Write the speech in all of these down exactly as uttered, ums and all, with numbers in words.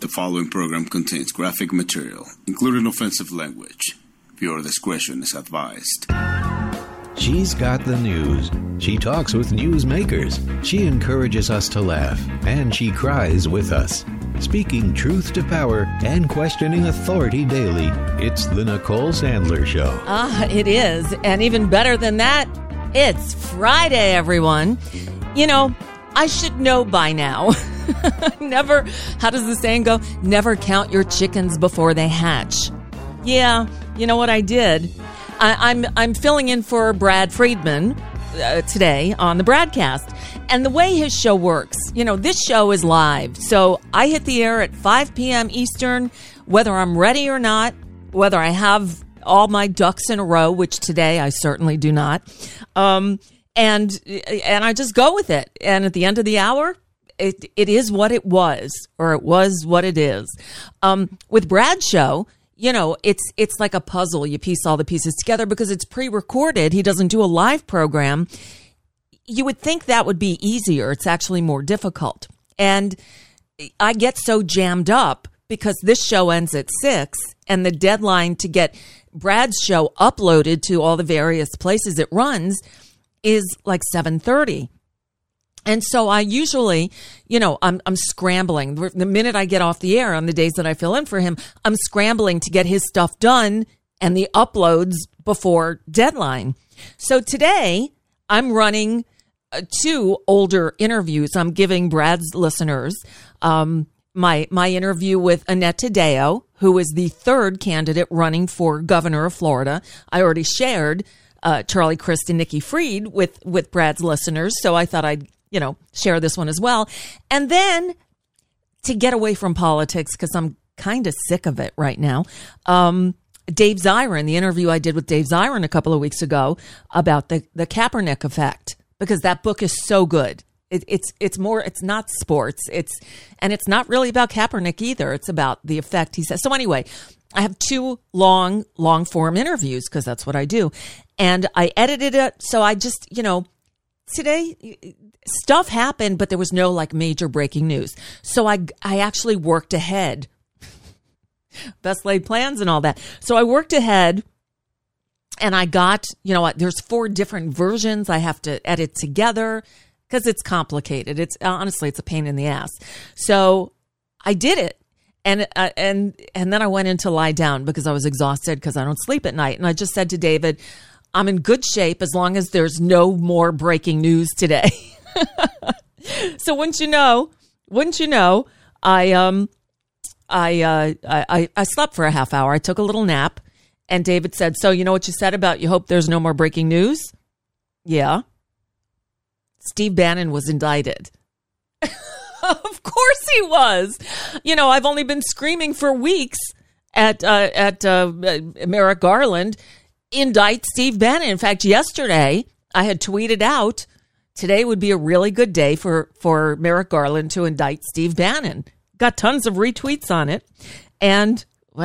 The following program contains graphic material, including offensive language. Viewer discretion is advised. She's got the news. She talks with newsmakers. She encourages us to laugh, and she cries with us. Speaking truth to power and questioning authority daily, it's the Nicole Sandler Show. Ah, it is. And even better than that, it's Friday, everyone. You know, I should know by now. Never, how does the saying go? Never count your chickens before they hatch. Yeah, you know what I did? I, I'm I'm filling in for Brad Friedman uh, today on the Bradcast. And the way his show works, you know, this show is live. So I hit the air at five p.m. Eastern, whether I'm ready or not, whether I have all my ducks in a row, which today I certainly do not. Um, and and I just go with it. And at the end of the hour, it it is what it was, or it was what it is. Um, with Brad's show, you know, it's it's like a puzzle. You piece all the pieces together because it's pre-recorded. He doesn't do a live program. You would think that would be easier. It's actually more difficult. And I get so jammed up because this show ends at six, and the deadline to get Brad's show uploaded to all the various places it runs is like seven thirty. And so I usually, you know, I'm I'm scrambling. The minute I get off the air on the days that I fill in for him, I'm scrambling to get his stuff done and the uploads before deadline. So today I'm running uh, two older interviews. I'm giving Brad's listeners um, my my interview with Annette Taddeo, who is the third candidate running for governor of Florida. I already shared uh, Charlie Crist and Nikki Fried with with Brad's listeners, so I thought I'd you know, share this one as well. And then to get away from politics, because I'm kind of sick of it right now, um, Dave Zirin, the interview I did with Dave Zirin a couple of weeks ago about the, the Kaepernick effect, because that book is so good. It, it's it's more, it's not sports. It's and it's not really about Kaepernick either. It's about the effect he says. So anyway, I have two long, long form interviews because that's what I do. And I edited it. So I just, you know, today stuff happened, but there was no like major breaking news. So I, I actually worked ahead. Best laid plans and all that. So I worked ahead and I got, you know what, there's four different versions I have to edit together because it's complicated. It's honestly, it's a pain in the ass. So I did it. And, uh, and, and then I went in to lie down because I was exhausted because I don't sleep at night. And I just said to David, I'm in good shape as long as there's no more breaking news today. So wouldn't you know, wouldn't you know, I, um, I, uh, I, I slept for a half hour. I took a little nap and David said, so you know what you said about you hope there's no more breaking news? Yeah. Steve Bannon was indicted. Of course he was. You know, I've only been screaming for weeks at, uh, at, uh, Merrick Garland, indict Steve Bannon. In fact, yesterday I had tweeted out, today would be a really good day for, for Merrick Garland to indict Steve Bannon. Got tons of retweets on it. And,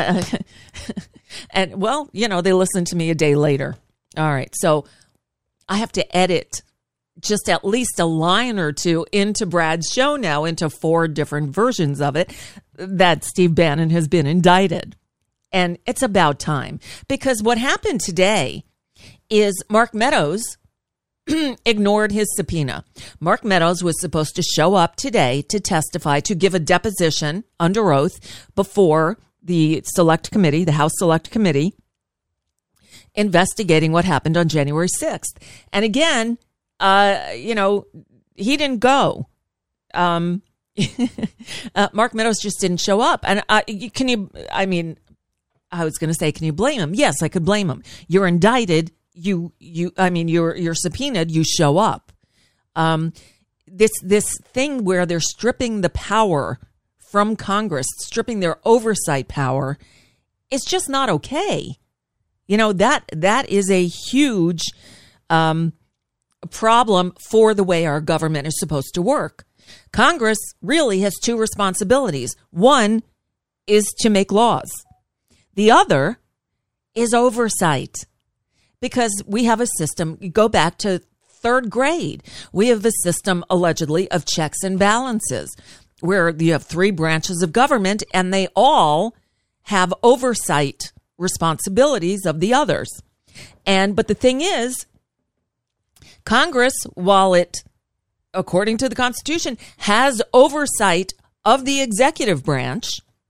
and well, you know, they listened to me a day later. All right. So I have to edit just at least a line or two into Brad's show now, into four different versions of it, that Steve Bannon has been indicted. And it's about time, because what happened today is Mark Meadows ignored his subpoena. Mark Meadows was supposed to show up today to testify, to give a deposition under oath before the select committee, the House Select Committee, investigating what happened on January sixth. And again, uh, you know, he didn't go. Um, uh, Mark Meadows just didn't show up. And uh, can you, I mean, I was going to say, can you blame him? Yes, I could blame him. You're indicted. You, you, I mean, you're, you're subpoenaed, you show up. Um, this, this thing where they're stripping the power from Congress, stripping their oversight power, is just not okay. You know, that, that is a huge, um, problem for the way our government is supposed to work. Congress really has two responsibilities. One is to make laws. The other is oversight. Because we have a system, you go back to third grade, we have a system allegedly of checks and balances. where you have three branches of government and they all have oversight responsibilities of the others. And but the thing is, Congress, while it, according to the Constitution, has oversight of the executive branch,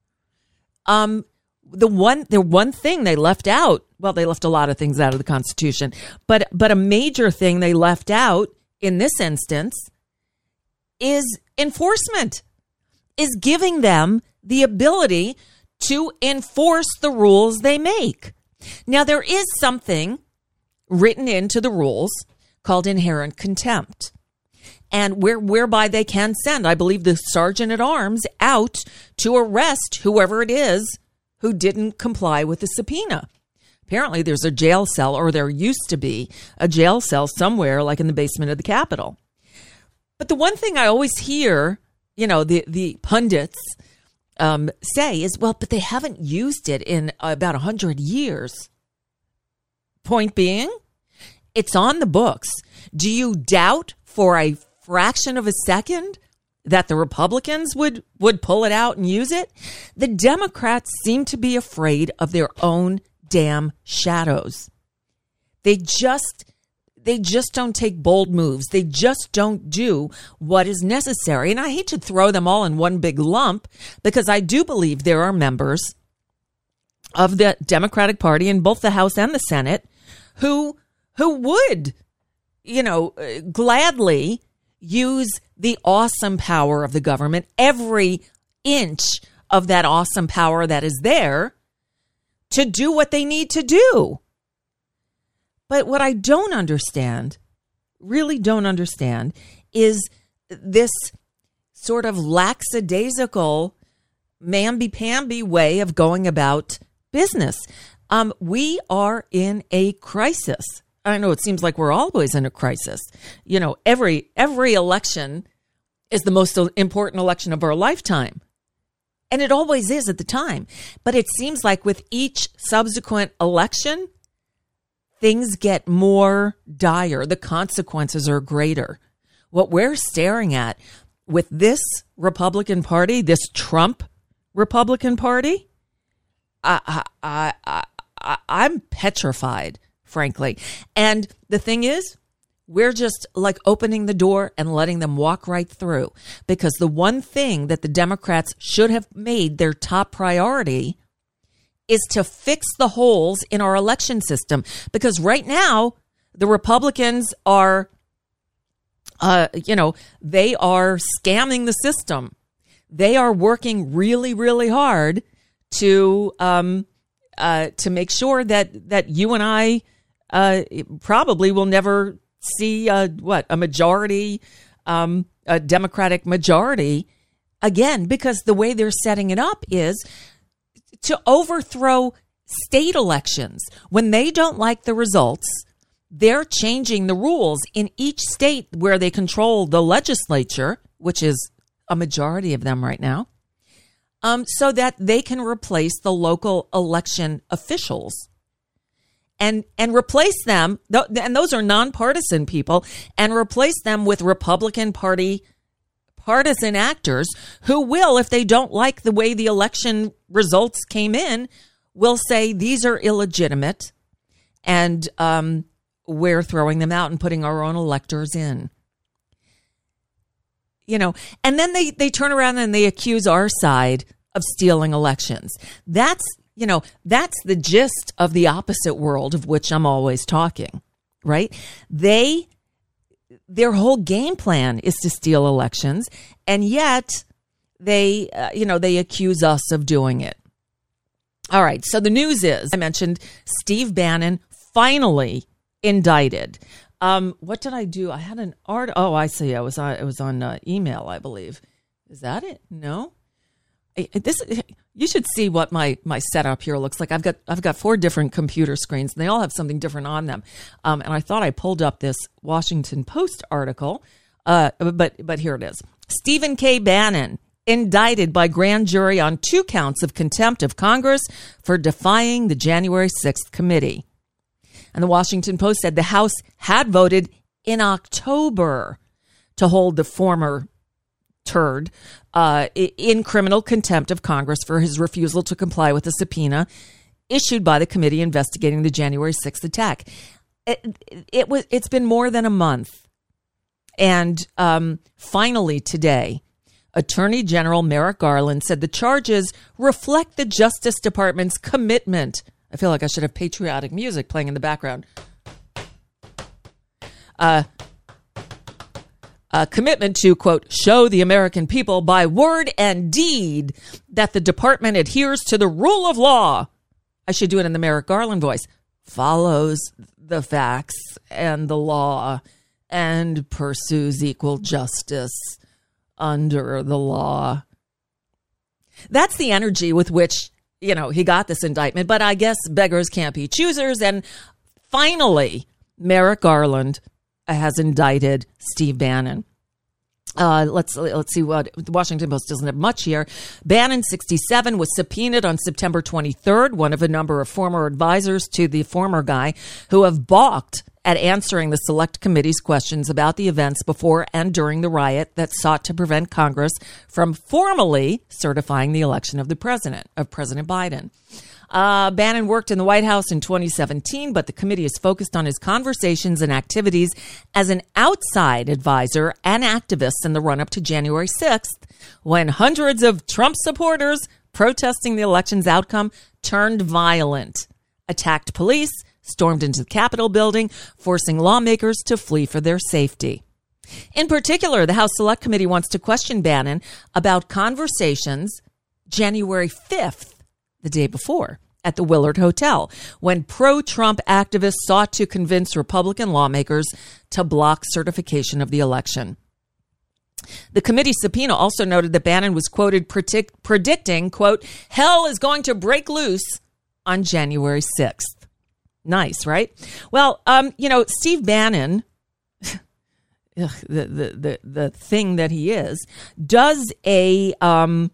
um, the one the one thing they left out, well, they left a lot of things out of the Constitution, but but a major thing they left out in this instance is enforcement, is giving them the ability to enforce the rules they make. Now, there is something written into the rules called inherent contempt, and where, whereby they can send, I believe, the sergeant at arms out to arrest whoever it is who didn't comply with the subpoena. Apparently, there's a jail cell, or there used to be a jail cell somewhere, like in the basement of the Capitol. But the one thing I always hear, you know, the, the pundits um, say is, well, but they haven't used it in about one hundred years. Point being, it's on the books. Do you doubt for a fraction of a second that the Republicans would, would pull it out and use it? The Democrats seem to be afraid of their own damn shadows. They just... They just don't take bold moves. They just don't do what is necessary. And I hate to throw them all in one big lump, because I do believe there are members of the Democratic Party in both the House and the Senate who who would, you know, gladly use the awesome power of the government, every inch of that awesome power that is there, to do what they need to do. But what I don't understand, really don't understand, is this sort of lackadaisical, mamby-pamby way of going about business. Um, we are in a crisis. I know it seems like we're always in a crisis. You know, every every election is the most important election of our lifetime. And it always is at the time. But it seems like with each subsequent election, things get more dire. The consequences are greater. What we're staring at with this Republican Party, this Trump Republican Party, I, I, I, I, I'm petrified, frankly. And the thing is, we're just like opening the door and letting them walk right through. Because the one thing that the Democrats should have made their top priority is to fix the holes in our election system. Because right now, the Republicans are, uh, you know, they are scamming the system. They are working really, really hard to um, uh, to make sure that that you and I uh, probably will never see uh, what a majority, um, a Democratic majority again, because the way they're setting it up is to overthrow state elections. When they don't like the results, they're changing the rules in each state where they control the legislature, which is a majority of them right now, um, so that they can replace the local election officials and and replace them, and those are nonpartisan people, and replace them with Republican Party partisan actors who will, if they don't like the way the election results came in, will say these are illegitimate, and um, we're throwing them out and putting our own electors in. You know, and then they, they turn around and they accuse our side of stealing elections. That's, you know, that's the gist of the opposite world of which I'm always talking, right? They, their whole game plan is to steal elections, and yet they, uh, you know, they accuse us of doing it. All right. So the news is, I mentioned Steve Bannon finally indicted. Um, what did I do? I had an art. Oh, I see. I was on, it was on uh, email, I believe. Is that it? No. I, this you should see what my my setup here looks like. I've got I've got four different computer screens, and they all have something different on them. Um, and I thought I pulled up this Washington Post article, uh, but but here it is. Stephen K. Bannon indicted by grand jury on two counts of contempt of Congress for defying the January sixth committee. And the Washington Post said the House had voted in October to hold the former turd uh, in criminal contempt of Congress for his refusal to comply with a subpoena issued by the committee investigating the January sixth attack. It, it was. It's been more than a month, and um, finally today, Attorney General Merrick Garland said the charges reflect the Justice Department's commitment. I feel like I should have patriotic music playing in the background. Uh, a commitment to, quote, show the American people by word and deed that the department adheres to the rule of law. I should do it in the Merrick Garland voice. Follows the facts and the law and pursues equal justice under the law. That's the energy with which, you know, he got this indictment. But I guess beggars can't be choosers. And finally, Merrick Garland has indicted Steve Bannon. Uh, let's let's see what the Washington Post doesn't have much here. Bannon, sixty-seven, was subpoenaed on September twenty-third, one of a number of former advisors to the former guy who have balked at answering the Select Committee's questions about the events before and during the riot that sought to prevent Congress from formally certifying the election of the president, of President Biden. Uh, Bannon worked in the White House in twenty seventeen, but the committee is focused on his conversations and activities as an outside advisor and activist in the run-up to January sixth, when hundreds of Trump supporters protesting the election's outcome turned violent, attacked police, stormed into the Capitol building, forcing lawmakers to flee for their safety. In particular, the House Select Committee wants to question Bannon about conversations January fifth, the day before, at the Willard Hotel, when pro-Trump activists sought to convince Republican lawmakers to block certification of the election. The committee subpoena also noted that Bannon was quoted predict- predicting, quote, hell is going to break loose on January sixth. Nice, right? Well, um, you know, Steve Bannon, ugh, the, the, the, the thing that he is, does a... Um,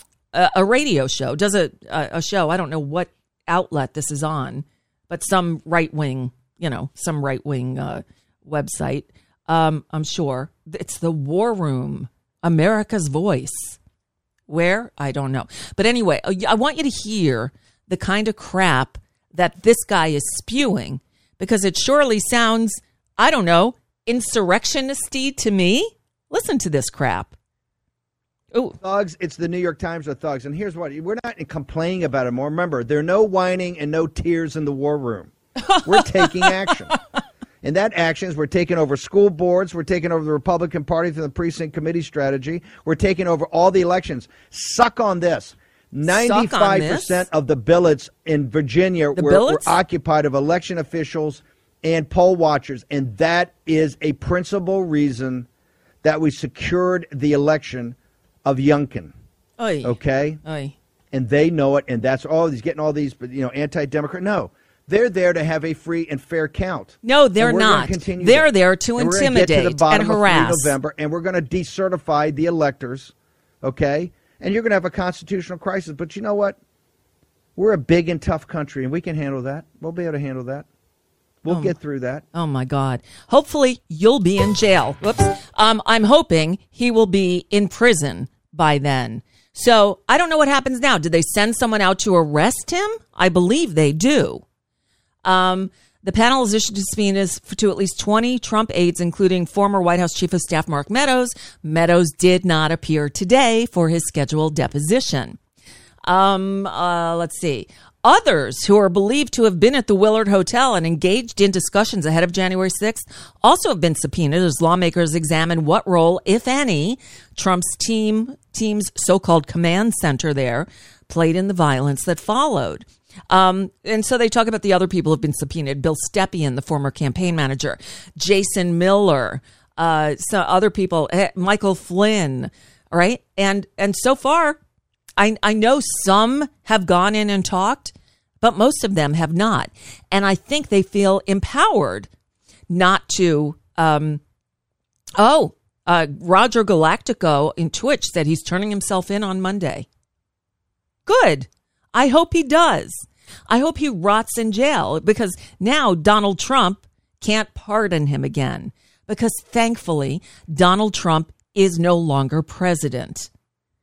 a radio show, does a, a show. I don't know what outlet this is on, but some right wing, you know, some right wing uh, website. Um, I'm sure it's the War Room, America's Voice. Where? I don't know. But anyway, I want you to hear the kind of crap that this guy is spewing, because it surely sounds, I don't know, insurrectionist-y to me. Listen to this crap. Ooh. Thugs, it's the New York Times of thugs. And here's what, we're not complaining about it more. Remember, there are no whining and no tears in the war room. We're taking action. And that action is we're taking over school boards. We're taking over the Republican Party through the precinct committee strategy. We're taking over all the elections. Suck on this. ninety-five percent of the billets in Virginia were, were occupied of election officials and poll watchers. And that is a principal reason that we secured the election of Youngkin. Oy. Okay? Oy. And they know it, and that's all. He's getting all these, you know, anti-Democrat. No, they're there to have a free and fair count. No, they're not. They're that. there to and intimidate we're get to the bottom and harass. Of November, and we're going to decertify the electors, okay? And you're going to have a constitutional crisis. But you know what? We're a big and tough country, and we can handle that. We'll be able to handle that. We'll oh, get through that. Oh, my God. Hopefully, you'll be in jail. Whoops. Um, I'm hoping he will be in prison by then. So I don't know what happens now. Did they send someone out to arrest him? I believe they do. Um, the panel has issued subpoenas to at least twenty Trump aides, including former White House Chief of Staff Mark Meadows. Meadows did not appear today for his scheduled deposition. Um, uh, let's see. Others who are believed to have been at the Willard Hotel and engaged in discussions ahead of January sixth also have been subpoenaed as lawmakers examine what role, if any, Trump's team team's so-called command center there played in the violence that followed. Um, and so they talk about the other people who have been subpoenaed. Bill Stepien, the former campaign manager, Jason Miller, uh, so other people, Michael Flynn, right? And and so far, I, I know some have gone in and talked, but most of them have not. And I think they feel empowered not to. Um, oh, uh, Roger Galactico in Twitch said he's turning himself in on Monday. Good. I hope he does. I hope he rots in jail, because now Donald Trump can't pardon him again, because thankfully Donald Trump is no longer president.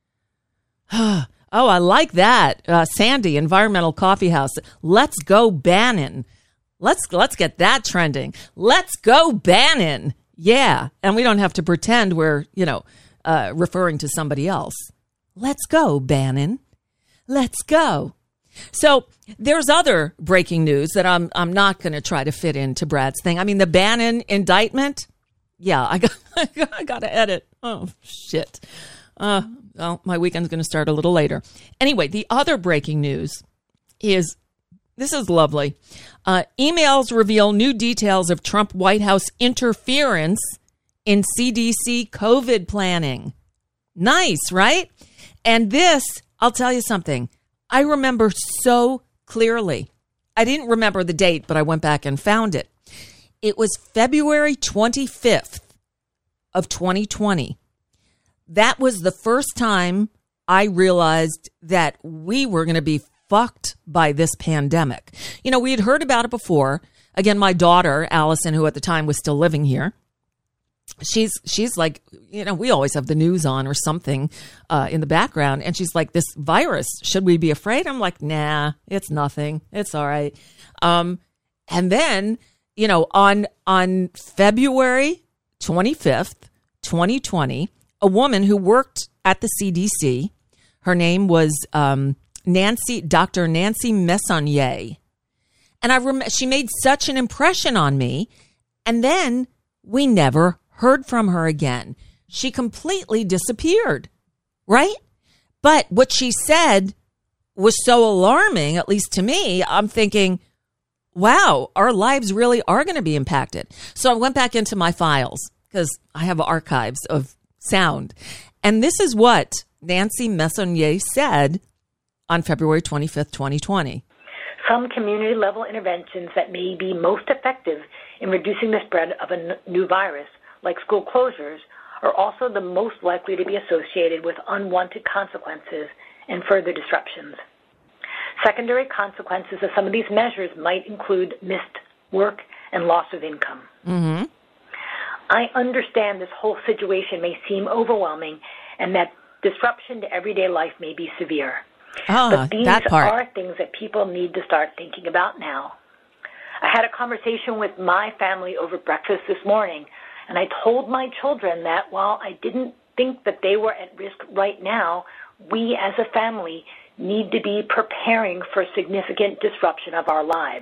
Oh, I like that. Uh, Sandy, Environmental Coffee House. Let's go Bannon. Let's let's get that trending. Let's go Bannon. Yeah. And we don't have to pretend we're, you know, uh, referring to somebody else. Let's go, Bannon. Let's go. So there's other breaking news that I'm I'm not going to try to fit into Brad's thing. I mean, the Bannon indictment. Yeah, I got I got to edit. Oh, shit. Uh, well, my weekend's going to start a little later. Anyway, the other breaking news is, this is lovely. Uh, emails reveal new details of Trump White House interference in C D C COVID planning. Nice, right? And this, I'll tell you something. I remember so clearly. I didn't remember the date, but I went back and found it. It was February twenty-fifth of twenty twenty. That was the first time I realized that we were going to be fucked by this pandemic. You know, we had heard about it before. Again, my daughter, Allison, who at the time was still living here, she's she's like, you know, we always have the news on or something uh, in the background. And she's like, this virus, should we be afraid? I'm like, nah, it's nothing. It's all right. Um, and then, you know, on on February twenty-fifth, twenty twenty, a woman who worked at the C D C, her name was um, Nancy, Doctor Nancy Messonnier. And I rem- she made such an impression on me. And then we never heard from her again. She completely disappeared, right? But what she said was so alarming, at least to me. I'm thinking, wow, our lives really are going to be impacted. So I went back into my files because I have archives of sound. And this is what Nancy Messonnier said on February twenty-fifth, twenty twenty. Some community-level interventions that may be most effective in reducing the spread of a n- new virus, like school closures, are also the most likely to be associated with unwanted consequences and further disruptions. Secondary consequences of some of these measures might include missed work and loss of income. Mm-hmm. I understand this whole situation may seem overwhelming and that disruption to everyday life may be severe. Oh, but these that part. are things that people need to start thinking about now. I had a conversation with my family over breakfast this morning, and I told my children that while I didn't think that they were at risk right now, we as a family need to be preparing for significant disruption of our lives.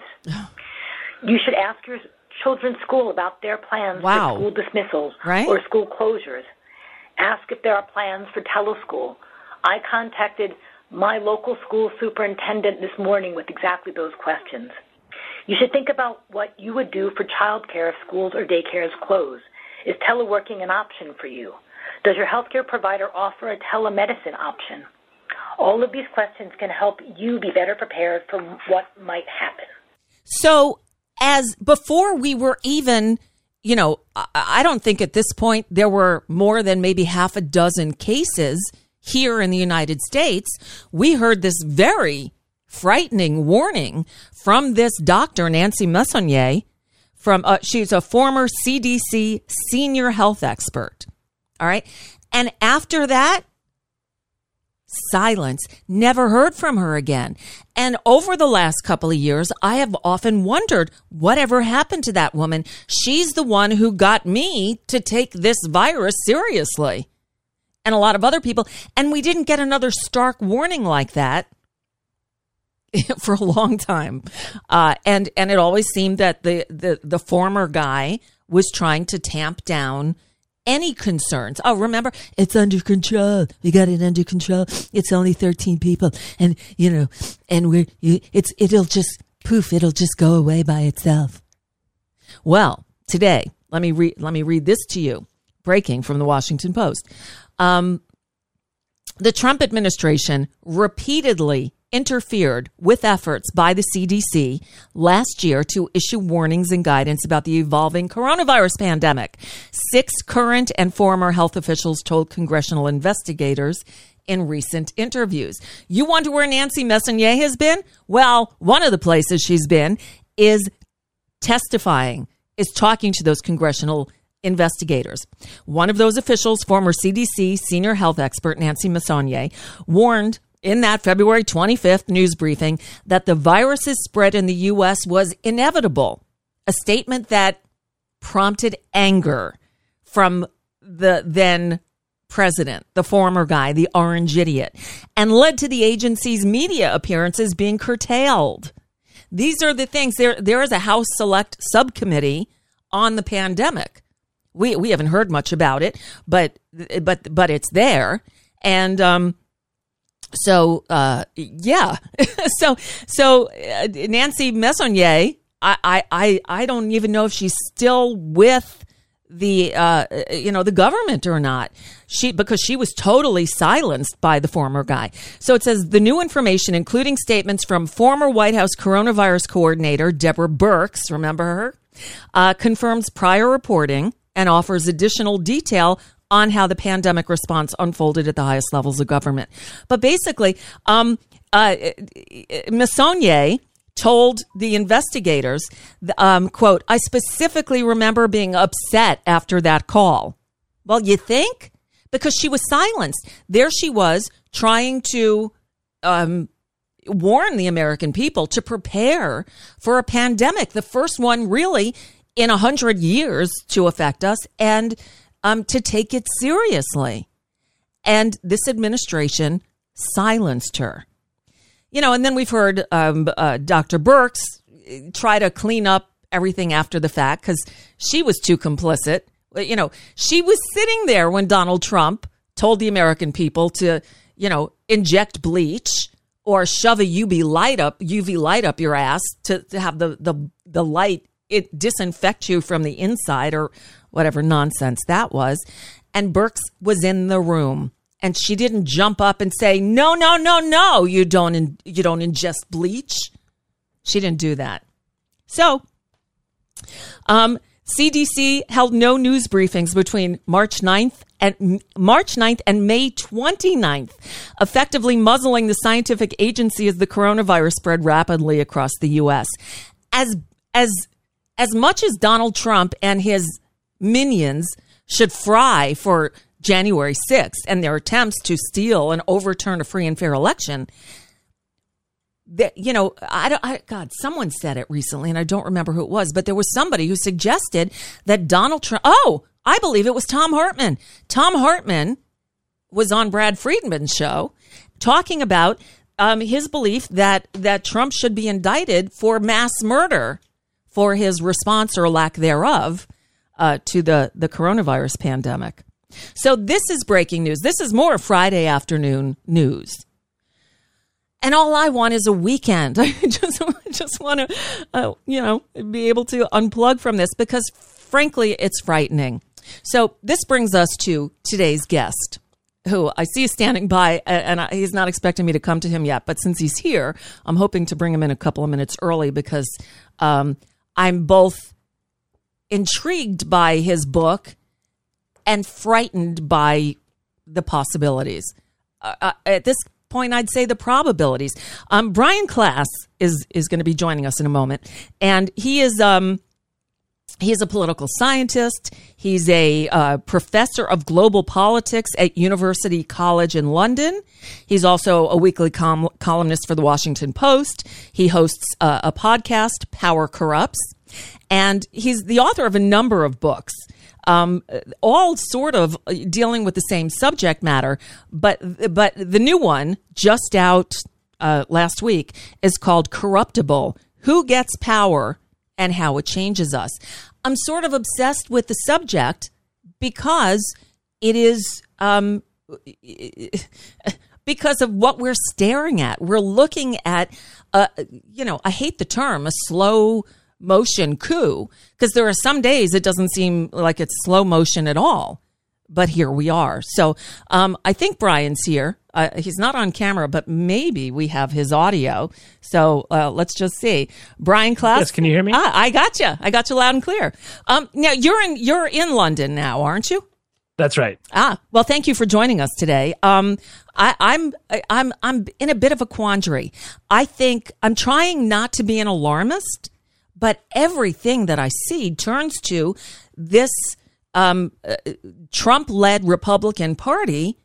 You should ask your children's school about their plans wow. for school dismissals right? or school closures. Ask if there are plans for teleschool. I contacted my local school superintendent this morning with exactly those questions. You should think about what you would do for childcare if schools or daycares close. Is teleworking an option for you? Does your healthcare provider offer a telemedicine option? All of these questions can help you be better prepared for what might happen. So as before we were even, you know, I, I don't think at this point there were more than maybe half a dozen cases here in the United States. We heard this very frightening warning from this doctor, Nancy Messonnier, from uh, she's a former C D C senior health expert. All right. And after that, silence. Never heard from her again. And over the last couple of years, I have often wondered whatever happened to that woman. She's the one who got me to take this virus seriously. And a lot of other people. And we didn't get another stark warning like that for a long time. Uh, and, and it always seemed that the, the, the former guy was trying to tamp down any concerns. Oh, remember, it's under control. We got it under control. It's only thirteen people. And, you know, and we're, it's, it'll just poof, it'll just go away by itself. Well, today, let me read, let me read this to you. Breaking from the Washington Post. Um, the Trump administration repeatedly interfered with efforts by the C D C last year to issue warnings and guidance about the evolving coronavirus pandemic. Six current and former health officials told congressional investigators in recent interviews. You wonder where Nancy Messonnier has been? Well, one of the places she's been is testifying, is talking to those congressional investigators. One of those officials, former C D C senior health expert Nancy Messonnier, warned in that February twenty-fifth news briefing that the virus's spread in the U S was inevitable, a statement that prompted anger from the then president, the former guy, the orange idiot, and led to the agency's media appearances being curtailed. These are the things. There, there is a House Select Subcommittee on the pandemic. We we haven't heard much about it, but but but it's there, and um, so uh, yeah, so so uh, Nancy Messonnier, I, I I I don't even know if she's still with the uh, you know the government or not. She because she was totally silenced by the former guy. So it says the new information, including statements from former White House coronavirus coordinator Deborah Birx, remember her, uh, confirms prior reporting and offers additional detail on how the pandemic response unfolded at the highest levels of government. But basically, um, uh, Messonnier told the investigators, um, quote, I specifically remember being upset after that call. Well, you think? Because she was silenced. There she was trying to um, warn the American people to prepare for a pandemic, the first one really in a hundred years to affect us, and um, to take it seriously. And this administration silenced her. You know, and then we've heard um, uh, Doctor Birx try to clean up everything after the fact because she was too complicit. You know, she was sitting there when Donald Trump told the American people to, you know, inject bleach or shove a U V light up, U V light up your ass to, to have the, the, the light it disinfect you from the inside or whatever nonsense that was. And Birx was in the room. And she didn't jump up and say, no, no, no, no, you don't in, you don't ingest bleach. She didn't do that. So um, C D C held no news briefings between March ninth and March ninth and May twenty-ninth, effectively muzzling the scientific agency as the coronavirus spread rapidly across the U S. As as as much as Donald Trump and his minions should fry for January sixth and their attempts to steal and overturn a free and fair election, that, you know, I don't, I, God, someone said it recently, and I don't remember who it was, but there was somebody who suggested that Donald Trump, oh, I believe it was Thom Hartmann. Thom Hartmann was on Brad Friedman's show talking about um, his belief that, that Trump should be indicted for mass murder for his response or lack thereof uh, to the, the coronavirus pandemic. So this is breaking news. This is more Friday afternoon news. And all I want is a weekend. I just, just want to, uh, you know, be able to unplug from this because, frankly, it's frightening. So this brings us to today's guest, who I see is standing by, and I, he's not expecting me to come to him yet. But since he's here, I'm hoping to bring him in a couple of minutes early because um, I'm both intrigued by his book and frightened by the possibilities. Uh, at this point, I'd say the probabilities. Um, Brian Klaas is is going to be joining us in a moment, and he is um, he is a political scientist. He's a uh, professor of global politics at University College in London. He's also a weekly com- columnist for the Washington Post. He hosts uh, a podcast, Power Corrupts, and he's the author of a number of books. Um, all sort of dealing with the same subject matter, but but the new one just out uh, last week is called Corruptible: Who Gets Power and How It Changes Us. I'm sort of obsessed with the subject because it is um, because of what we're staring at. We're looking at, uh, you know, I hate the term, a slow motion coup, because there are some days it doesn't seem like it's slow motion at all, but here we are. So um, I think Brian's here. Uh, he's not on camera, but maybe we have his audio. So uh, let's just see. Brian Klaas. Yes, can you hear me? Ah, I got you. I got you loud and clear. Um, now you're in you're in London now, aren't you? That's right. Ah, well, thank you for joining us today. Um, I, I'm I'm I'm in a bit of a quandary. I think I'm trying not to be an alarmist, but everything that I see turns to this um, uh, Trump-led Republican Party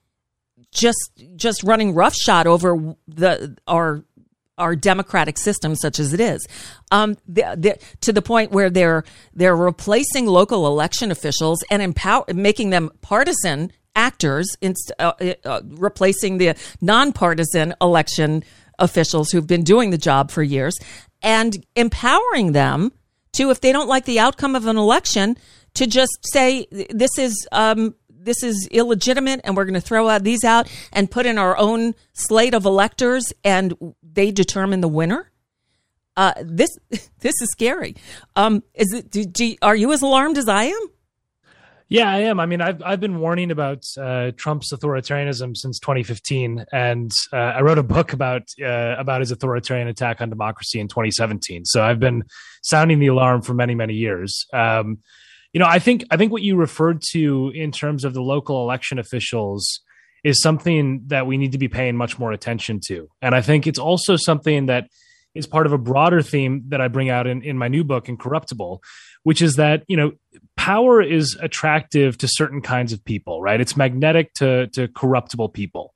just just running roughshod over the our our democratic system, such as it is, um, the, the, to the point where they're they're replacing local election officials and empower, making them partisan actors, inst- uh, uh, replacing the nonpartisan election officials who've been doing the job for years, and empowering them to, if they don't like the outcome of an election, to just say this is um, this is illegitimate, and we're going to throw out these out and put in our own slate of electors, and they determine the winner. Uh, this this is scary. Um, is it? Do, do, are you as alarmed as I am? Yeah, I am. I mean, I've I've been warning about uh, Trump's authoritarianism since twenty fifteen, and uh, I wrote a book about uh, about his authoritarian attack on democracy in twenty seventeen. So I've been sounding the alarm for many many years. Um, you know, I think I think what you referred to in terms of the local election officials is something that we need to be paying much more attention to, and I think it's also something that is part of a broader theme that I bring out in, in my new book, Incorruptible, which is that, you know, power is attractive to certain kinds of people, right? It's magnetic to, to corruptible people.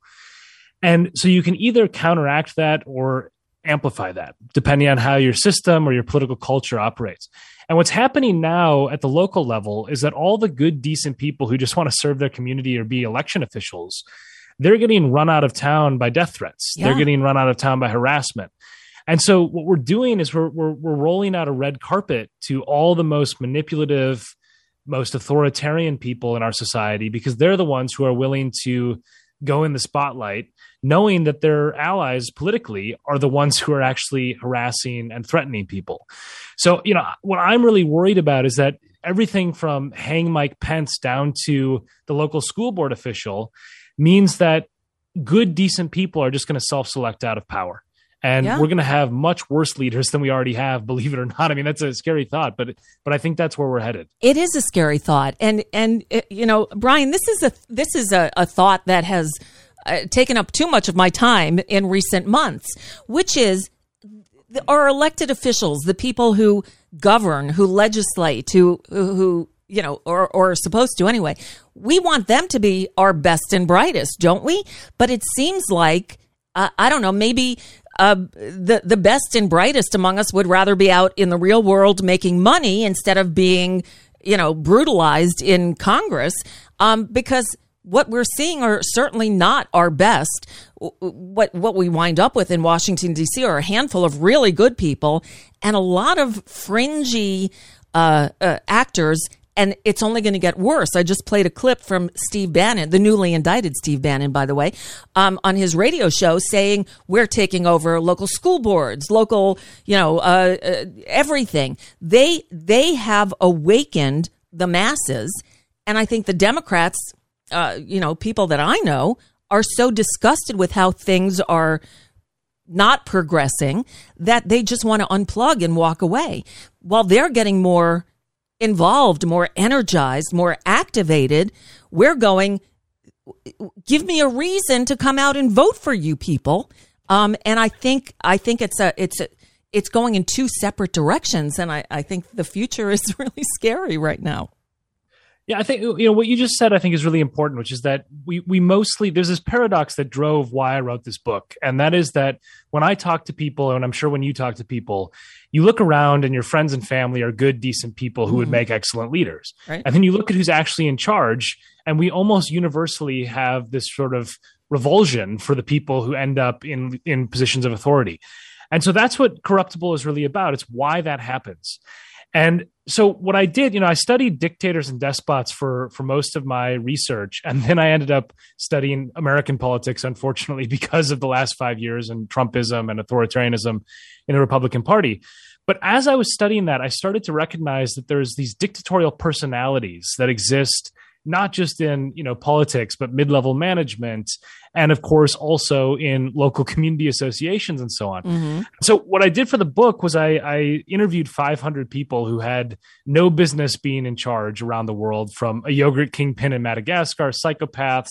And so you can either counteract that or amplify that, depending on how your system or your political culture operates. And what's happening now at the local level is that all the good, decent people who just want to serve their community or be election officials, they're getting run out of town by death threats. Yeah. They're getting run out of town by harassment. And so what we're doing is we're, we're we're rolling out a red carpet to all the most manipulative, most authoritarian people in our society, because they're the ones who are willing to go in the spotlight, knowing that their allies politically are the ones who are actually harassing and threatening people. So, you know, what I'm really worried about is that everything from hang Mike Pence down to the local school board official means that good, decent people are just going to self-select out of power. And yeah. we're going to have much worse leaders than we already have, believe it or not. I mean, that's a scary thought, but but I think that's where we're headed. It is a scary thought, and and it, you know, Brian, this is a this is a, a thought that has uh, taken up too much of my time in recent months, which is the, our elected officials, the people who govern, who legislate, who who you know, or or are supposed to anyway. We want them to be our best and brightest, don't we? But it seems like uh, I don't know, maybe. Uh, the the best and brightest among us would rather be out in the real world making money instead of being, you know, brutalized in Congress, um, because what we're seeing are certainly not our best. What what we wind up with in Washington, D C are a handful of really good people and a lot of fringy uh, uh, actors. And it's only going to get worse. I just played a clip from Steve Bannon, the newly indicted Steve Bannon, by the way, um, on his radio show saying we're taking over local school boards, local, you know, uh, uh, everything. They they have awakened the masses. And I think the Democrats, uh, you know, people that I know are so disgusted with how things are not progressing that they just want to unplug and walk away while they're getting more involved, more energized, more activated. We're going, give me a reason to come out and vote for you people. Um, and I think I think it's a it's a, it's going in two separate directions, and I, I think the future is really scary right now. Yeah, I think, you know, what you just said, I think is really important, which is that we we mostly, there's this paradox that drove why I wrote this book. And that is that when I talk to people, and I'm sure when you talk to people, you look around and your friends and family are good, decent people who mm-hmm. would make excellent leaders. Right. And then you look at who's actually in charge, and we almost universally have this sort of revulsion for the people who end up in, in positions of authority. And so that's what Corruptible is really about. It's why that happens. And so what I did, you know, I studied dictators and despots for, for most of my research. And then I ended up studying American politics, unfortunately, because of the last five years and Trumpism and authoritarianism in the Republican Party. But as I was studying that, I started to recognize that there's these dictatorial personalities that exist not just in, you know, politics, but mid-level management, and of course also in local community associations and so on. Mm-hmm. So what I did for the book was I, I interviewed five hundred people who had no business being in charge around the world, from a yogurt kingpin in Madagascar, psychopaths,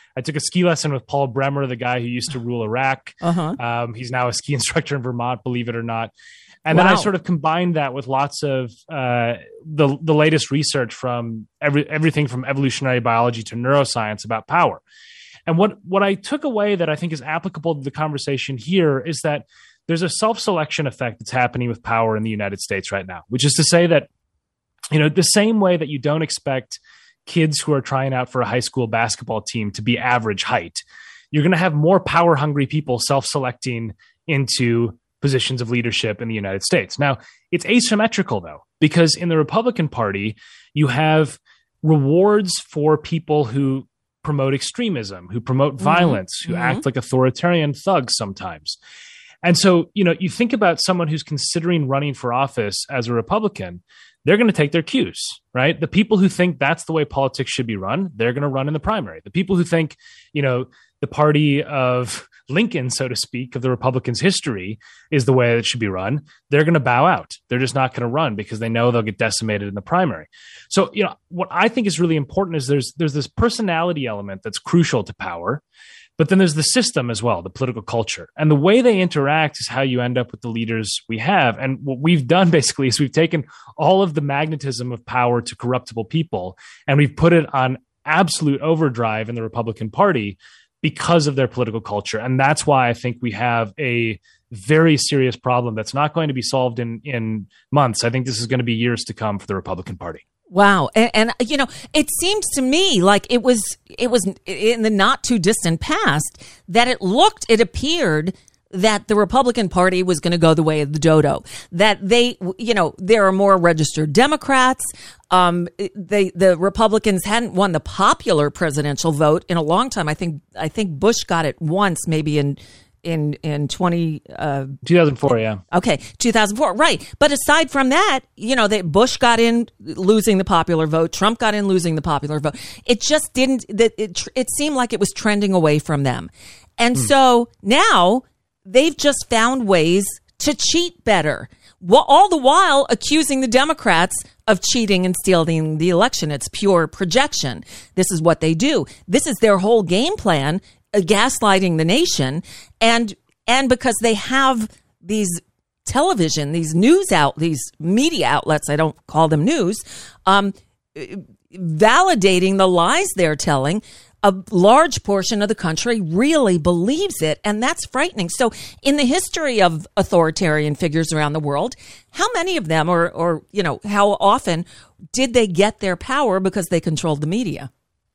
I took a ski lesson with Paul Bremer, the guy who used to rule Iraq. Uh-huh. Um, he's now a ski instructor in Vermont, believe it or not. And Wow. then I sort of combined that with lots of uh, the the latest research from every everything from evolutionary biology to neuroscience about power. And what what I took away that I think is applicable to the conversation here is that there's a self-selection effect that's happening with power in the United States right now, which is to say that, you know, the same way that you don't expect kids who are trying out for a high school basketball team to be average height, you're going to have more power-hungry people self-selecting into positions of leadership in the United States. Now, it's asymmetrical, though, because in the Republican Party, you have rewards for people who promote extremism, who promote mm-hmm. violence, who mm-hmm. act like authoritarian thugs sometimes. And so, you know, you think about someone who's considering running for office as a Republican, they're going to take their cues, right? The people who think that's the way politics should be run, they're going to run in the primary. The people who think, you know, the party of Lincoln, so to speak, of the Republicans' history is the way it should be run, they're going to bow out. They're just not going to run because they know they'll get decimated in the primary. So, you know, what I think is really important is there's there's this personality element that's crucial to power, but then there's the system as well, the political culture. And the way they interact is how you end up with the leaders we have. And what we've done basically is we've taken all of the magnetism of power to corruptible people, and we've put it on absolute overdrive in the Republican Party because of their political culture. And that's why I think we have a very serious problem that's not going to be solved in, in months. I think this is going to be years to come for the Republican Party. Wow. And, and, you know, it seemed to me like it was, it was in the not too distant past that it looked, it appeared that the Republican Party was going to go the way of the dodo, that they, you know, there are more registered Democrats. Um, they, the Republicans hadn't won the popular presidential vote in a long time. I think, I think Bush got it once, maybe in, in, in twenty, uh, two thousand four. Yeah. Okay. two thousand four. Right. But aside from that, you know, that Bush got in losing the popular vote. Trump got in losing the popular vote. It just didn't, that it, it seemed like it was trending away from them. And mm. so now, they've just found ways to cheat better, well, all the while accusing the Democrats of cheating and stealing the election. It's pure projection. This is what they do. This is their whole game plan, uh, gaslighting the nation. And and because they have these television, these news out, these media outlets, I don't call them news, um, validating the lies they're telling, a large portion of the country really believes it, and that's frightening. So in the history of authoritarian figures around the world, how many of them, or, or you know, how often did they get their power because they controlled the media?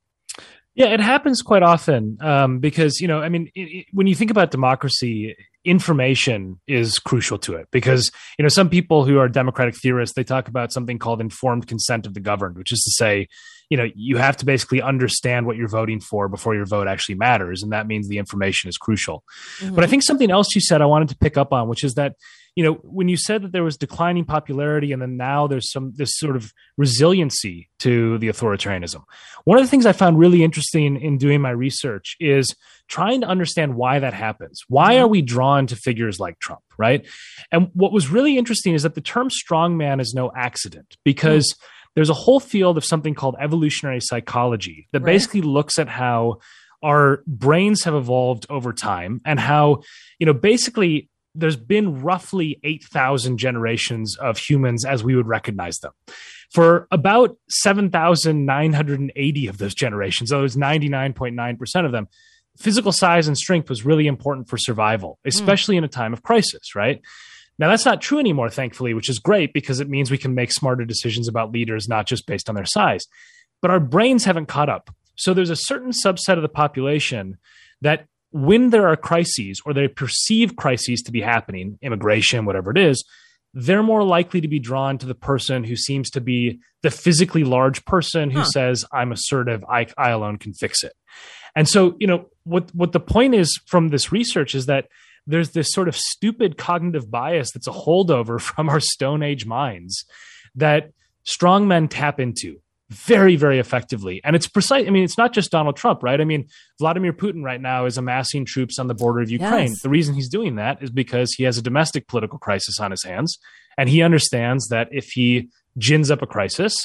Yeah, it happens quite often um, because, you know, I mean, it, it, when you think about democracy, information is crucial to it because, you know, some people who are democratic theorists, they talk about something called informed consent of the governed, which is to say, you know, you have to basically understand what you're voting for before your vote actually matters. And that means the information is crucial. Mm-hmm. But I think something else you said I wanted to pick up on, which is that, you know, when you said that there was declining popularity and then now there's some this sort of resiliency to the authoritarianism. One of the things I found really interesting in doing my research is trying to understand why that happens. Why are we drawn to figures like Trump, right? And what was really interesting is that the term strongman is no accident because mm. there's a whole field of something called evolutionary psychology that right. basically looks at how our brains have evolved over time and how, you know, basically there's been roughly eight thousand generations of humans as we would recognize them. For about seven thousand nine hundred eighty of those generations, so it was ninety-nine point nine percent of them, physical size and strength was really important for survival, especially mm. in a time of crisis, right? Now, that's not true anymore, thankfully, which is great because it means we can make smarter decisions about leaders, not just based on their size. But our brains haven't caught up. So there's a certain subset of the population that when there are crises or they perceive crises to be happening, immigration, whatever it is, they're more likely to be drawn to the person who seems to be the physically large person who huh. says, I'm assertive, I, I alone can fix it. And so, you know, what, what the point is from this research is that there's this sort of stupid cognitive bias that's a holdover from our Stone Age minds that strongmen tap into very, very effectively. And it's precise. I mean, it's not just Donald Trump, right? I mean, Vladimir Putin right now is amassing troops on the border of Ukraine. Yes. The reason he's doing that is because he has a domestic political crisis on his hands. And he understands that if he gins up a crisis,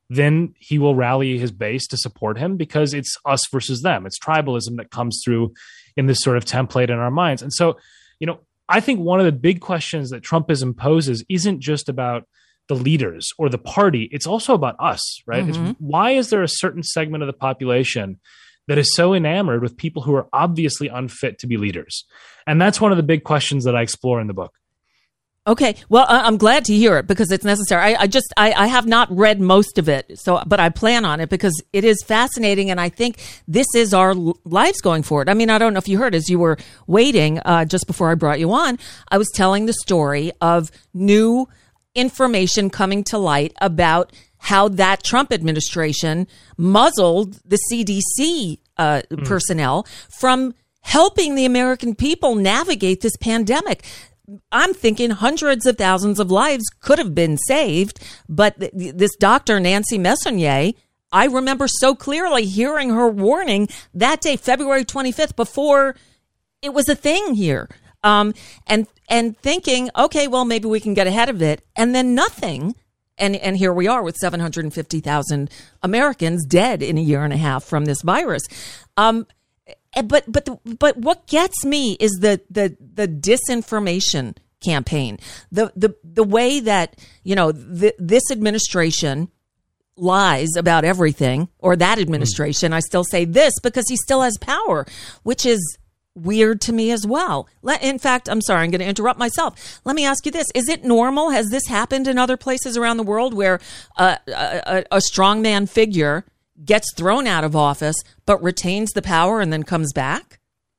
then he will rally his base to support him because it's us versus them. It's tribalism that comes through in this sort of template in our minds. And so, you know, I think one of the big questions that Trumpism poses isn't just about the leaders or the party. It's also about us, right? Mm-hmm. It's why is there a certain segment of the population that is so enamored with people who are obviously unfit to be leaders? And that's one of the big questions that I explore in the book. Okay. Well, I'm glad to hear it because it's necessary. I, I just, I, I have not read most of it, so, but I plan on it because it is fascinating. And I think this is our lives going forward. I mean, I don't know if you heard as you were waiting, uh, just before I brought you on, I was telling the story of new information coming to light about how that Trump administration muzzled the C D C uh, mm. personnel from helping the American people navigate this pandemic. I'm thinking hundreds of thousands of lives could have been saved, but th- this Doctor Nancy Messonnier, I remember so clearly hearing her warning that day, February twenty-fifth, before it was a thing here, um, and and thinking, okay, well, maybe we can get ahead of it, and then nothing. And and here we are with seven hundred fifty thousand Americans dead in a year and a half from this virus. Um, But but the, but what gets me is the the the disinformation campaign, the the the way that you know the, this administration lies about everything, or that administration. Mm. I still say this because he still has power, which is weird to me as well. Let, in fact, I'm sorry, I'm going to interrupt myself. Let me ask you this: is it normal? Has this happened in other places around the world where uh, a, a, a strongman figure gets thrown out of office, but retains the power and then comes back?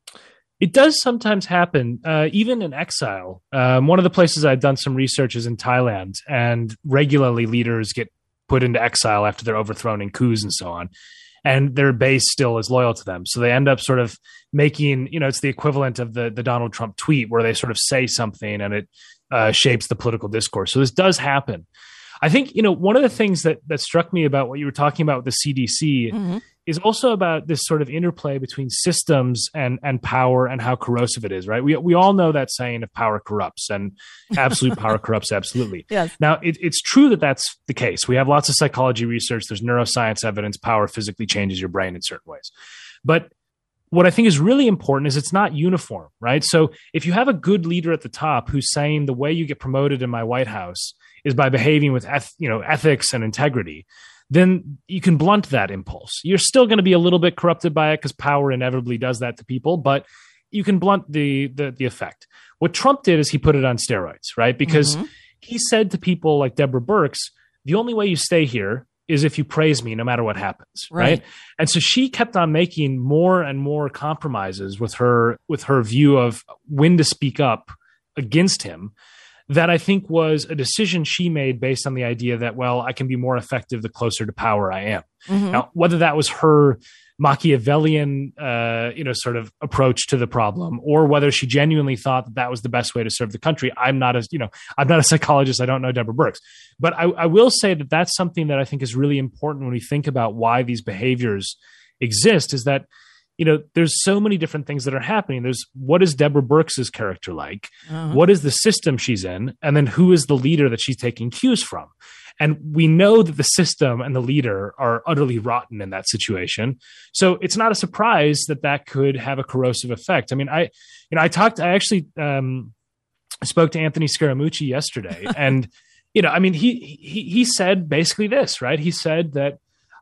It does sometimes happen, uh, even in exile. Um, one of the places I've done some research is in Thailand, and regularly leaders get put into exile after they're overthrown in coups and so on. And their base still is loyal to them. So they end up sort of making, you know, it's the equivalent of the, the Donald Trump tweet where they sort of say something and it uh, shapes the political discourse. So this does happen. I think, you know, one of the things that, that struck me about what you were talking about with the C D C mm-hmm. is also about this sort of interplay between systems and, and power and how corrosive it is, right? We we all know that saying of power corrupts, and absolute power corrupts absolutely. Yes. Now, it, it's true that that's the case. We have lots of psychology research. There's neuroscience evidence. Power physically changes your brain in certain ways. But what I think is really important is it's not uniform, right? So if you have a good leader at the top who's saying the way you get promoted in my White House is by behaving with eth- you know, ethics and integrity, then you can blunt that impulse. You're still going to be a little bit corrupted by it because power inevitably does that to people, but you can blunt the, the, the effect. What Trump did is he put it on steroids, right? Because mm-hmm. he said to people like Deborah Birx, the only way you stay here is if you praise me no matter what happens, right? right? And so she kept on making more and more compromises with her with her view of when to speak up against him. That I think was a decision she made based on the idea that, well, I can be more effective the closer to power I am. Mm-hmm. Now, whether that was her Machiavellian, uh, you know, sort of approach to the problem, or whether she genuinely thought that that was the best way to serve the country, I'm not a, you know, I'm not a psychologist. I don't know Deborah Birx, but I, I will say that that's something that I think is really important when we think about why these behaviors exist. Is that, you know, there's so many different things that are happening. There's what is Deborah Birx's character like? Uh-huh. What is the system she's in? And then who is the leader that she's taking cues from? And we know that the system and the leader are utterly rotten in that situation. So it's not a surprise that that could have a corrosive effect. I mean, I, you know, I talked, I actually um, spoke to Anthony Scaramucci yesterday and, you know, I mean, he, he, he said basically this, right? He said that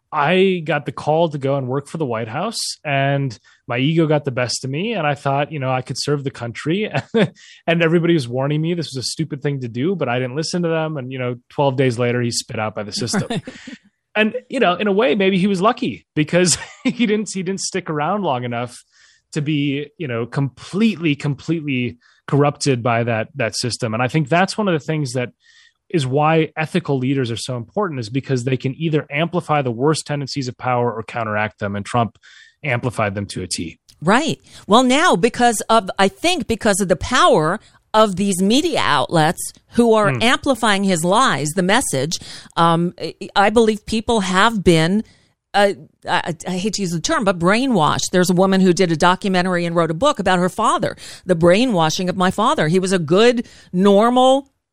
I got the call to go and work for the White House, and my ego got the best of me. And I thought, you know, I could serve the country. And everybody was warning me this was a stupid thing to do, but I didn't listen to them. And, you know, twelve days later, he's spit out by the system. Right. And, you know, in a way, maybe he was lucky because he didn't, he didn't stick around long enough to be, you know, completely, completely corrupted by that, that system. And I think that's one of the things that is why ethical leaders are so important, is because they can either amplify the worst tendencies of power or counteract them. And Trump amplified them to a T. Right. Well, now because of, I think because of the power of these media outlets who are mm. amplifying his lies, the message, um, I believe people have been, uh, I, I hate to use the term, but brainwashed. There's a woman who did a documentary and wrote a book about her father, the brainwashing of my father. He was a good, normal,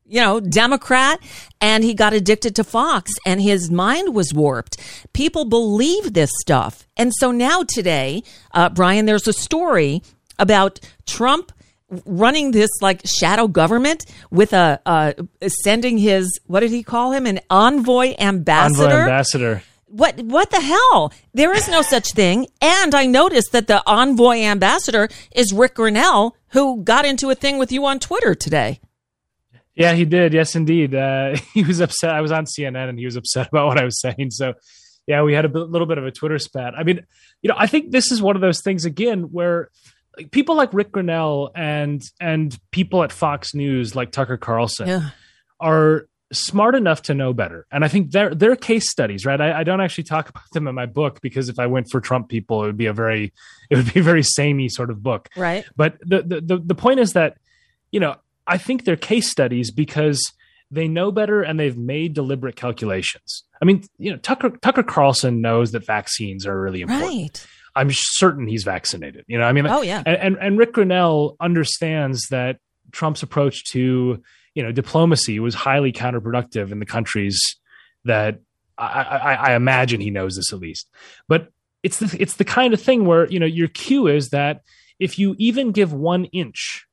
you know, Democrat, and he got addicted to Fox, and his mind was warped. People believe this stuff. And so now today, uh, Brian, there's a story about Trump running this like shadow government with a uh, sending his, what did he call him? An envoy ambassador. Envoy ambassador. What what the hell? There is no such thing. And I noticed that the envoy ambassador is Rick Grenell, who got into a thing with you on Twitter today. Yeah, he did. Yes, indeed. Uh, he was upset. I was on C N N and he was upset about what I was saying. So, yeah, we had a bit, little bit of a Twitter spat. I mean, you know, I think this is one of those things, again, where like, people like Rick Grenell and and people at Fox News like Tucker Carlson Yeah. are smart enough to know better. And I think they're, they're case studies, right? I, I don't actually talk about them in my book because if I went for Trump people, it would be a very, it would be a very samey sort of book. Right. But the, the, the, the point is that, you know, I think they're case studies because they know better and they've made deliberate calculations. I mean, you know, Tucker, Tucker Carlson knows that vaccines are really important. Right. I'm certain he's vaccinated. You know, I mean, Oh, yeah. and, and, and Rick Grenell understands that Trump's approach to, you know, diplomacy was highly counterproductive in the countries that I, I, I imagine he knows this at least. But it's the, it's the kind of thing where, you know, your cue is that if you even give one inch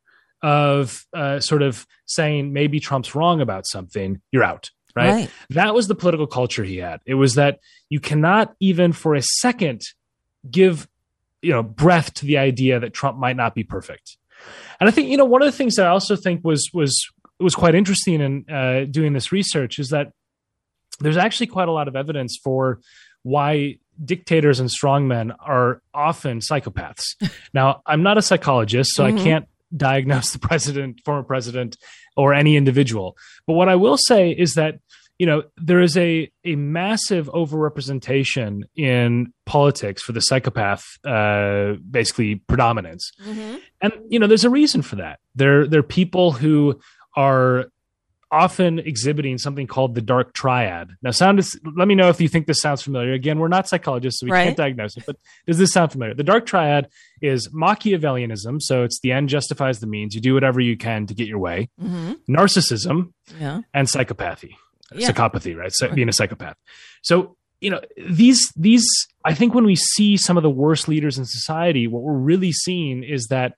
of uh, sort of saying maybe Trump's wrong about something, you're out. Right? Right. That was the political culture he had. It was that you cannot even for a second give, you know, breath to the idea that Trump might not be perfect. And I think, you know, one of the things that I also think was was was quite interesting in uh, doing this research is that there's actually quite a lot of evidence for why dictators and strongmen are often psychopaths. Now, I'm not a psychologist, so mm-hmm. I can't diagnose the president, former president, or any individual. But what I will say is that, you know, there is a a massive overrepresentation in politics for the psychopath, uh, basically predominance. Mm-hmm. And, you know, there's a reason for that. There, there are people who are often exhibiting something called the dark triad. Now, sound is, let me know if you think this sounds familiar. Again, we're not psychologists, so we Right. can't diagnose it, but does this sound familiar? The dark triad is Machiavellianism, so it's the end justifies the means. You do whatever you can to get your way. Mm-hmm. Narcissism Yeah. and psychopathy, Yeah. psychopathy, right? So being a psychopath. So, you know, these, these, I think when we see some of the worst leaders in society, what we're really seeing is that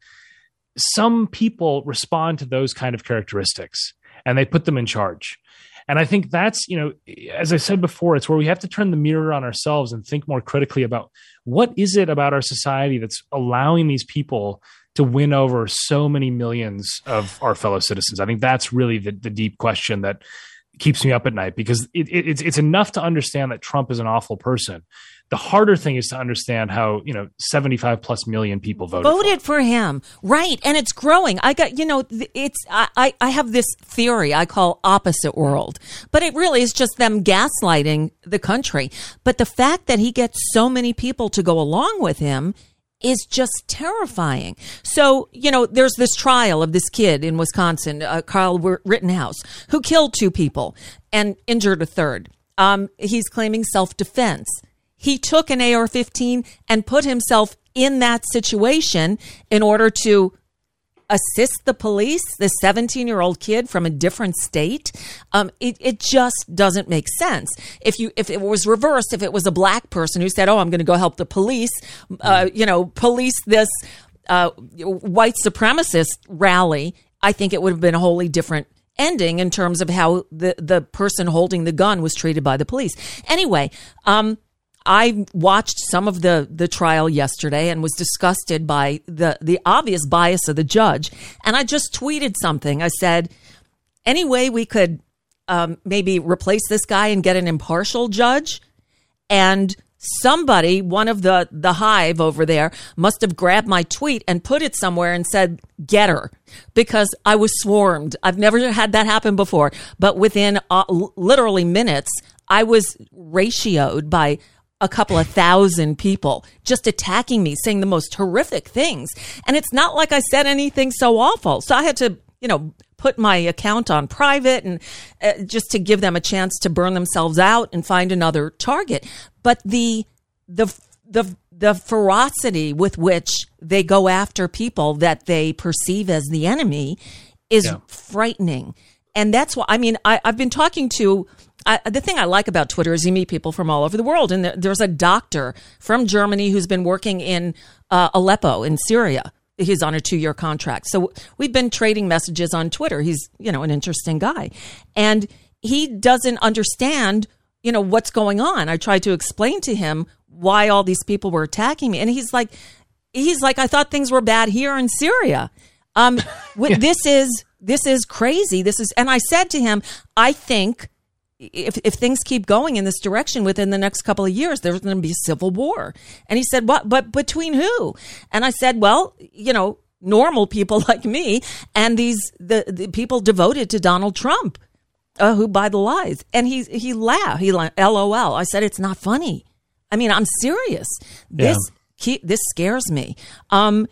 some people respond to those kind of characteristics and they put them in charge. And I think that's, you know, as I said before, it's where we have to turn the mirror on ourselves and think more critically about what is it about our society that's allowing these people to win over so many millions of our fellow citizens. I think that's really the, the deep question that keeps me up at night, because it, it, it's, it's enough to understand that Trump is an awful person. The harder thing is to understand how, you know, seventy-five plus million people voted, Voted for him. Right. And it's growing. I got, you know, th- it's, I, I I have this theory I call opposite world, but it really is just them gaslighting the country. But the fact that he gets so many people to go along with him is just terrifying. So, you know, there's this trial of this kid in Wisconsin, uh, Kyle Rittenhouse, who killed two people and injured a third. Um, he's claiming self-defense. He took an A R fifteen and put himself in that situation in order to assist the police, the seventeen-year-old kid from a different state. Um, it, it just doesn't make sense. If you, if it was reversed, if it was a black person who said, oh, I'm going to go help the police, uh, you know, police this uh, white supremacist rally, I think it would have been a wholly different ending in terms of how the, the person holding the gun was treated by the police. Anyway, um, I watched some of the, the trial yesterday and was disgusted by the, the obvious bias of the judge. And I just tweeted something. I said, any way we could um, maybe replace this guy and get an impartial judge? And somebody, one of the, the hive over there, must have grabbed my tweet and put it somewhere and said, get her, because I was swarmed. I've never had that happen before. But within uh, literally minutes, I was ratioed by a couple of thousand people just attacking me, saying the most horrific things. And it's not like I said anything so awful. So I had to, you know, put my account on private and uh, just to give them a chance to burn themselves out and find another target. But the, the, the, the ferocity with which they go after people that they perceive as the enemy is Yeah. frightening. And that's why, I mean, I, I've been talking to, I, the thing I like about Twitter is you meet people from all over the world. And there, there's a doctor from Germany who's been working in uh, Aleppo in Syria. He's on a two-year contract. So we've been trading messages on Twitter. He's, you know, an interesting guy. And he doesn't understand, you know, what's going on. I tried to explain to him why all these people were attacking me. And he's like, he's like, I thought things were bad here in Syria. Um, yeah. This is, this is crazy. This is, and I said to him, I think if if things keep going in this direction within the next couple of years, there's going to be a civil war. And he said, what, but between who? And I said, well, you know, normal people like me and these, the, the people devoted to Donald Trump, uh, who buy the lies. And he, he laughed, he like, L O L. I said, it's not funny. I mean, I'm serious. This, yeah. keep, this scares me. Um,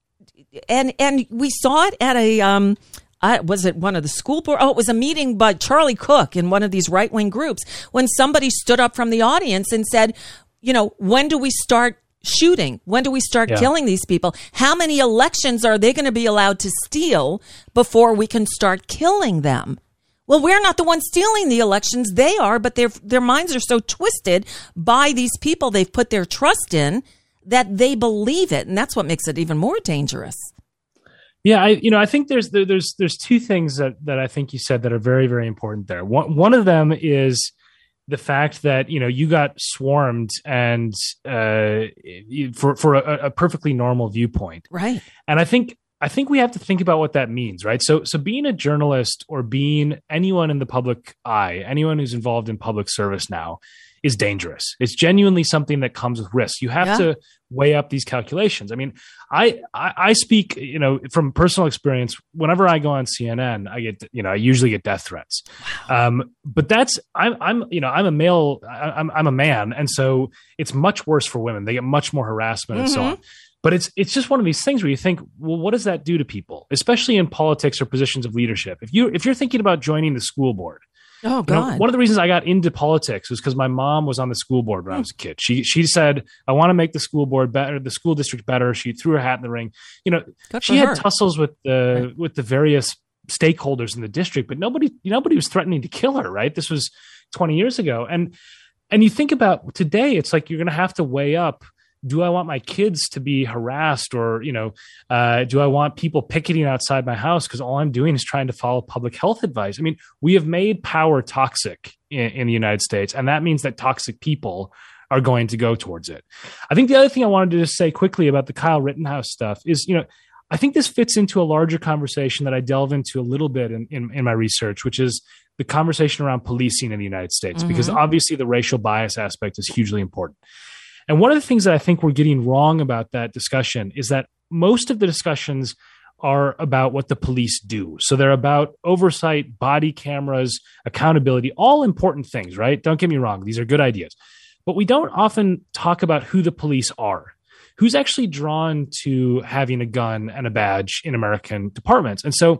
and, and we saw it at a, um, Uh, was it one of the school board? Oh, it was a meeting by Charlie Cook in one of these right-wing groups when somebody stood up from the audience and said, you know, when do we start shooting? When do we start yeah. killing these people? How many elections are they going to be allowed to steal before we can start killing them? Well, we're not the ones stealing the elections. They are, but their their minds are so twisted by these people they've put their trust in that they believe it. And that's what makes it even more dangerous. Yeah, I you know I think there's there's there's two things that, that I think you said that are very, very important there. One one of them is the fact that you know you got swarmed and uh, for for a, a perfectly normal viewpoint, right? And I think I think we have to think about what that means, right? So so being a journalist or being anyone in the public eye, anyone who's involved in public service now, is dangerous. It's genuinely something that comes with risk. You have yeah. to weigh up these calculations. I mean, I, I I speak, you know, from personal experience. Whenever I go on C N N, I get, you know, I usually get death threats. Wow. Um, but that's I'm I'm you know I'm a male. I'm I'm a man, and so it's much worse for women. They get much more harassment mm-hmm. and so on. But it's it's just one of these things where you think, well, what does that do to people, especially in politics or positions of leadership? If you if you're thinking about joining the school board. Oh, God. You know, one of the reasons I got into politics was because my mom was on the school board when mm. I was a kid. She she said, I want to make the school board better, the school district better. She threw her hat in the ring. You know, Good she had her. tussles with the right. with the various stakeholders in the district, but nobody nobody was threatening to kill her, right? This was twenty years ago. And and you think about today, it's like you're going to have to weigh up, do I want my kids to be harassed or, you know, uh, do I want people picketing outside my house because all I'm doing is trying to follow public health advice? I mean, we have made power toxic in, in the United States, and that means that toxic people are going to go towards it. I think the other thing I wanted to just say quickly about the Kyle Rittenhouse stuff is, you know, I think this fits into a larger conversation that I delve into a little bit in, in, in my research, which is the conversation around policing in the United States, mm-hmm. because obviously the racial bias aspect is hugely important. And one of the things that I think we're getting wrong about that discussion is that most of the discussions are about what the police do. So they're about oversight, body cameras, accountability, all important things, right? Don't get me wrong. These are good ideas. But we don't often talk about who the police are, who's actually drawn to having a gun and a badge in American departments. And so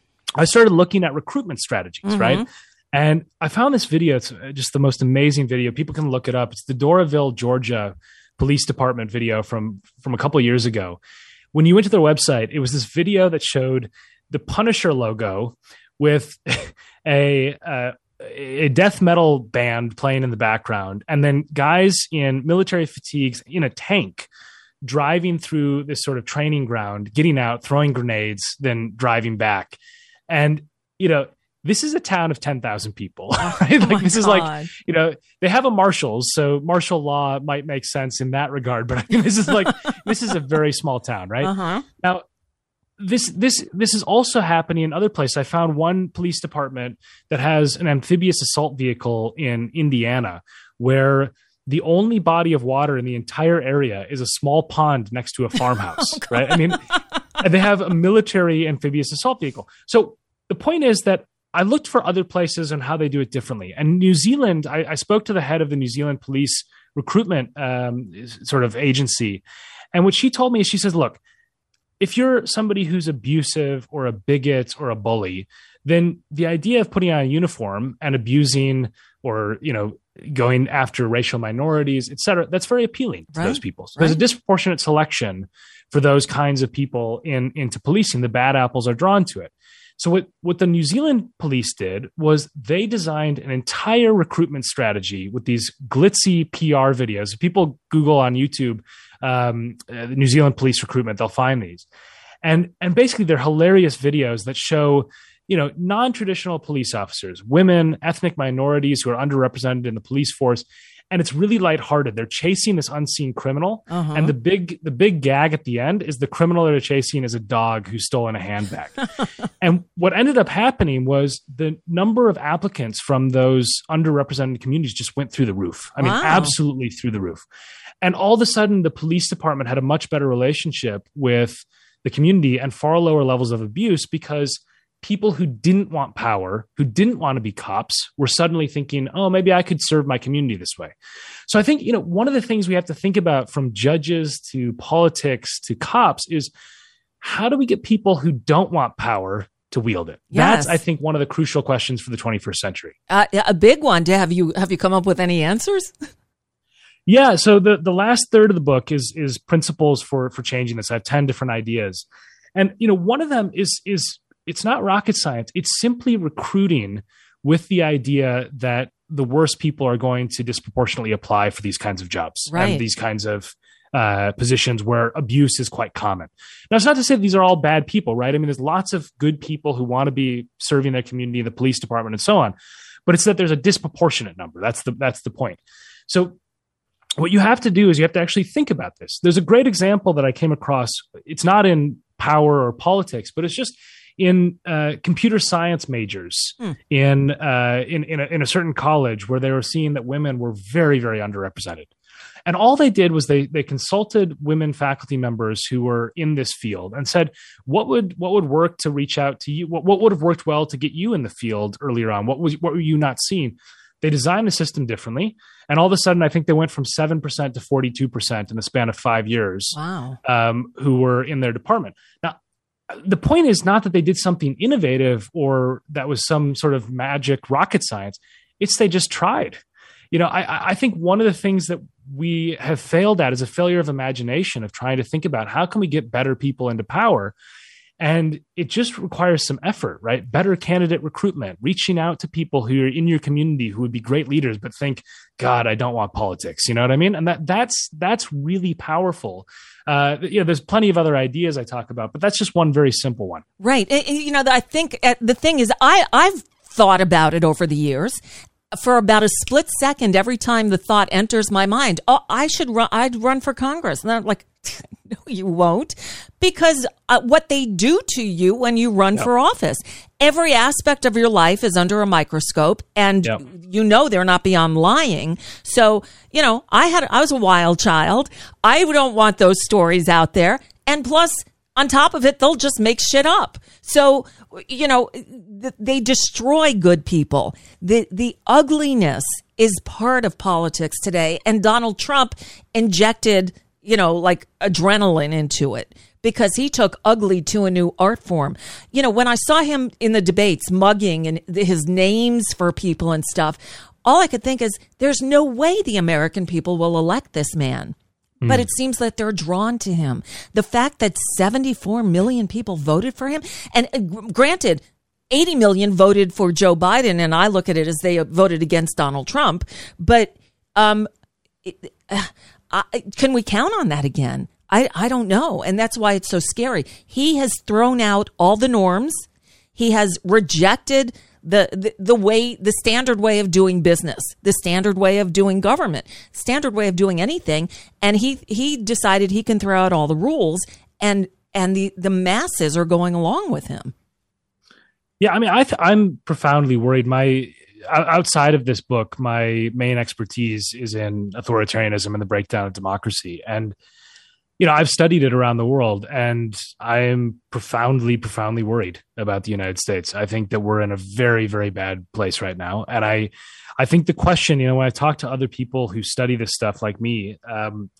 I started looking at recruitment strategies, mm-hmm. right? And I found this video. It's just the most amazing video. People can look it up. It's the Doraville, Georgia Police Department video from, from a couple of years ago. When you went to their website, it was this video that showed the Punisher logo with a uh, a death metal band playing in the background, and then guys in military fatigues in a tank driving through this sort of training ground, getting out, throwing grenades, then driving back. And, you know, this is a town of ten thousand people. Right? Like, oh this God. is like, you know, they have a marshals, so martial law might make sense in that regard. But I mean, this is like, this is a very small town, right? Uh-huh. Now, this this this is also happening in other places. I found one police department that has an amphibious assault vehicle in Indiana, where the only body of water in the entire area is a small pond next to a farmhouse, oh, right? I mean, they have a military amphibious assault vehicle. So the point is that I looked for other places and how they do it differently. And New Zealand, I, I spoke to the head of the New Zealand police recruitment um, sort of agency. And what she told me is, she says, look, if you're somebody who's abusive or a bigot or a bully, then the idea of putting on a uniform and abusing or, you know, going after racial minorities, et cetera, that's very appealing to right. those people. So right. There's a disproportionate selection for those kinds of people in into policing. The bad apples are drawn to it. So what, what the New Zealand police did was they designed an entire recruitment strategy with these glitzy P R videos. If people Google on YouTube, um, uh, the New Zealand police recruitment, they'll find these. And, and basically they're hilarious videos that show, you know, non-traditional police officers, women, ethnic minorities who are underrepresented in the police force. And it's really lighthearted. They're chasing this unseen criminal. Uh-huh. And the big the big gag at the end is the criminal they're chasing is a dog who's stolen a handbag. And what ended up happening was the number of applicants from those underrepresented communities just went through the roof. I mean, wow. absolutely through the roof. And all of a sudden, the police department had a much better relationship with the community and far lower levels of abuse because people who didn't want power, who didn't want to be cops, were suddenly thinking, oh, maybe I could serve my community this way. So I think, you know, one of the things we have to think about from judges to politics to cops is how do we get people who don't want power to wield it? Yes. That's, I think, one of the crucial questions for the twenty-first century. Uh, a big one. Have you have you come up with any answers? Yeah. So the, the last third of the book is is principles for for changing this. I have ten different ideas. And, you know, one of them is is it's not rocket science. It's simply recruiting with the idea that the worst people are going to disproportionately apply for these kinds of jobs right. and these kinds of uh, positions where abuse is quite common. Now, it's not to say these are all bad people, right? I mean, there's lots of good people who want to be serving their community, the police department, and so on. But it's that there's a disproportionate number. That's the that's the point. So what you have to do is you have to actually think about this. There's a great example that I came across. It's not in power or politics, but it's just in uh, computer science majors hmm. in, uh, in in a, in a certain college where they were seeing that women were very, very underrepresented. And all they did was they they consulted women faculty members who were in this field and said, what would what would work to reach out to you? What, what would have worked well to get you in the field earlier on? What was what were you not seeing? They designed the system differently. And all of a sudden, I think they went from seven percent to forty-two percent in the span of five years wow. um, who were in their department. Now, the point is not that they did something innovative or that was some sort of magic rocket science. It's they just tried. You know, I, I think one of the things that we have failed at is a failure of imagination of trying to think about how can we get better people into power. And it just requires some effort, right? Better candidate recruitment, reaching out to people who are in your community who would be great leaders, but think, God, I don't want politics. You know what I mean? And that that's that's really powerful. Uh, you know, there's plenty of other ideas I talk about, but that's just one very simple one. Right. And, you know, I think the thing is, I I've thought about it over the years. For about a split second, every time the thought enters my mind, oh, I should run, I'd run for Congress. And I'm like, no, you won't. Because uh, what they do to you when you run yep. for office, every aspect of your life is under a microscope, and yep. you know they're not beyond lying. So, you know, I had, I was a wild child. I don't want those stories out there. And plus, on top of it, they'll just make shit up. So, you know, they destroy good people. The the ugliness is part of politics today. And Donald Trump injected, you know, like adrenaline into it because he took ugly to a new art form. You know, when I saw him in the debates mugging and his names for people and stuff, all I could think is there's no way the American people will elect this man. But it seems that they're drawn to him. The fact that seventy-four million people voted for him, and uh, granted, eighty million voted for Joe Biden, and I look at it as they voted against Donald Trump. But um, it, uh, I, can we count on that again? I, I don't know. And that's why it's so scary. He has thrown out all the norms. He has rejected The, the the way, the standard way of doing business, the standard way of doing government, standard way of doing anything. And he, he decided he can throw out all the rules, and, and the, the masses are going along with him. Yeah. I mean, I th- I'm profoundly worried. My, outside of this book, my main expertise is in authoritarianism and the breakdown of democracy. And, you know, I've studied it around the world, and I am profoundly, profoundly worried about the United States. I think that we're in a very, very bad place right now. And I, I think the question, you know, when I talk to other people who study this stuff like me, um,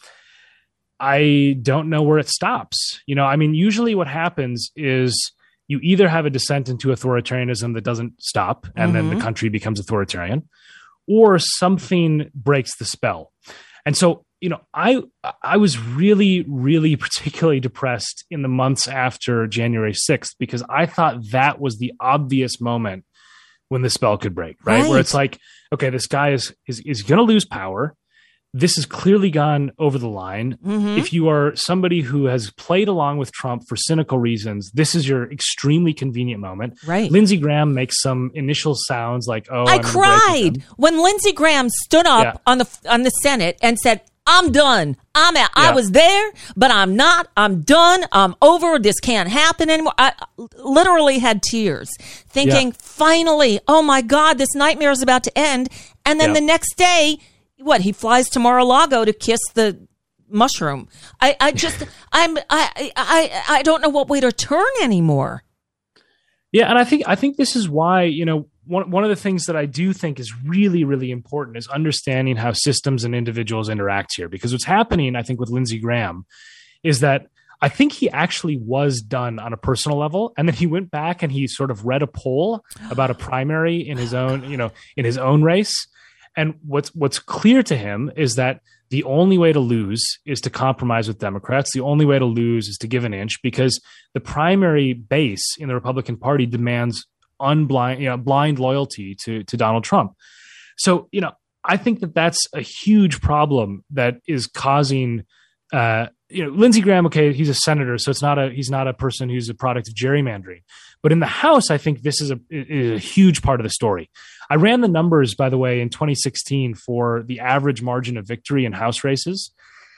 I don't know where it stops. You know, I mean, usually what happens is you either have a descent into authoritarianism that doesn't stop, and mm-hmm. then the country becomes authoritarian, or something breaks the spell. And so you know, I I was really, really particularly depressed in the months after January sixth, because I thought that was the obvious moment when the spell could break, right? Right. Where it's like, okay, this guy is is, is going to lose power. This has clearly gone over the line. Mm-hmm. If you are somebody who has played along with Trump for cynical reasons, this is your extremely convenient moment. Right. Lindsey Graham makes some initial sounds like, oh, I I'm gonna break with cried him. when Lindsey Graham stood up Yeah. on the on the Senate and said, I'm done. I'm out. I Yeah. was there, but I'm not. I'm done. I'm over. This can't happen anymore. I literally had tears thinking, Yeah. finally, oh my God, this nightmare is about to end. And then Yeah. the next day, what, he flies to Mar-a-Lago to kiss the mushroom. I, I just, I'm, I, I, I don't know what way to turn anymore. Yeah, and I think I think this is why, you know, one one of the things that I do think is really, really important is understanding how systems and individuals interact here. Because what's happening, I think, with Lindsey Graham is that I think he actually was done on a personal level, and then he went back and he sort of read a poll about a primary in his own, you know, in his own race. And what's what's clear to him is that the only way to lose is to compromise with Democrats. The only way to lose is to give an inch, because the primary base in the Republican Party demands unblind, you know, blind loyalty to, to Donald Trump. So, you know, I think that that's a huge problem that is causing, uh, you know, Lindsey Graham, okay, he's a senator, so it's not a, he's not a person who's a product of gerrymandering. But in the House, I think this is a, is a huge part of the story. I ran the numbers, by the way, in twenty sixteen for the average margin of victory in House races.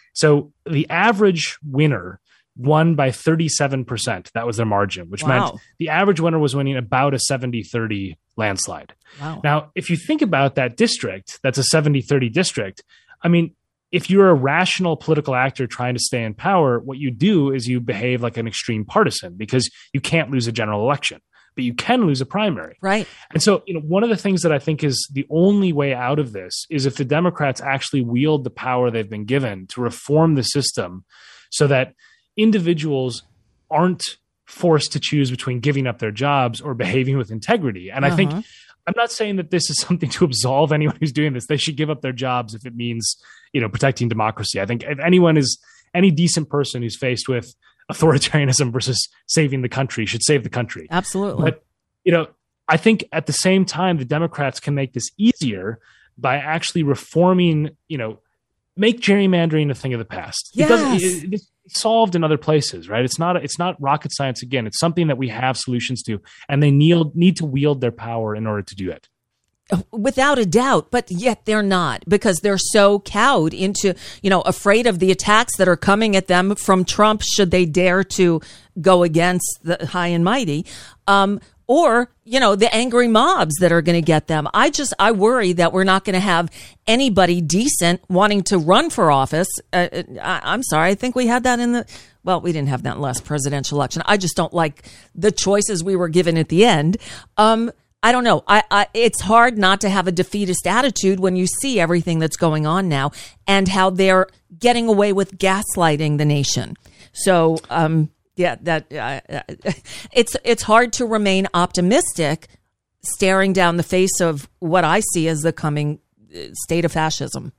So the average winner won by thirty-seven percent. That was their margin, which Wow. meant the average winner was winning about a seventy thirty landslide. Wow. Now, if you think about that district, that's a seventy thirty district. I mean, if you're a rational political actor trying to stay in power, what you do is you behave like an extreme partisan, because you can't lose a general election, but you can lose a primary. Right. And so, you know, one of the things that I think is the only way out of this is if the Democrats actually wield the power they've been given to reform the system so that individuals aren't forced to choose between giving up their jobs or behaving with integrity. And Uh-huh. I think I'm not saying that this is something to absolve anyone who's doing this. They should give up their jobs if it means, you know, protecting democracy. I think if anyone is any decent person who's faced with authoritarianism versus saving the country should save the country. Absolutely. But, you know, I think at the same time, the Democrats can make this easier by actually reforming, you know, make gerrymandering a thing of the past. It doesn't, Yes. it, it's solved in other places, right? It's not, it's not rocket science. Again, it's something that we have solutions to, and they need, need to wield their power in order to do it. Without a doubt, but yet they're not, because they're so cowed into, you know, afraid of the attacks that are coming at them from Trump should they dare to go against the high and mighty, um, or, you know, the angry mobs that are going to get them. I just, I worry that we're not going to have anybody decent wanting to run for office. Uh, I, I'm sorry, I think we had that in the, well, we didn't have that in the last presidential election. I just don't like the choices we were given at the end. Um, I don't know. I, I, it's hard not to have a defeatist attitude when you see everything that's going on now and how they're getting away with gaslighting the nation. So, um, yeah, that uh, it's it's hard to remain optimistic, staring down the face of what I see as the coming state of fascism.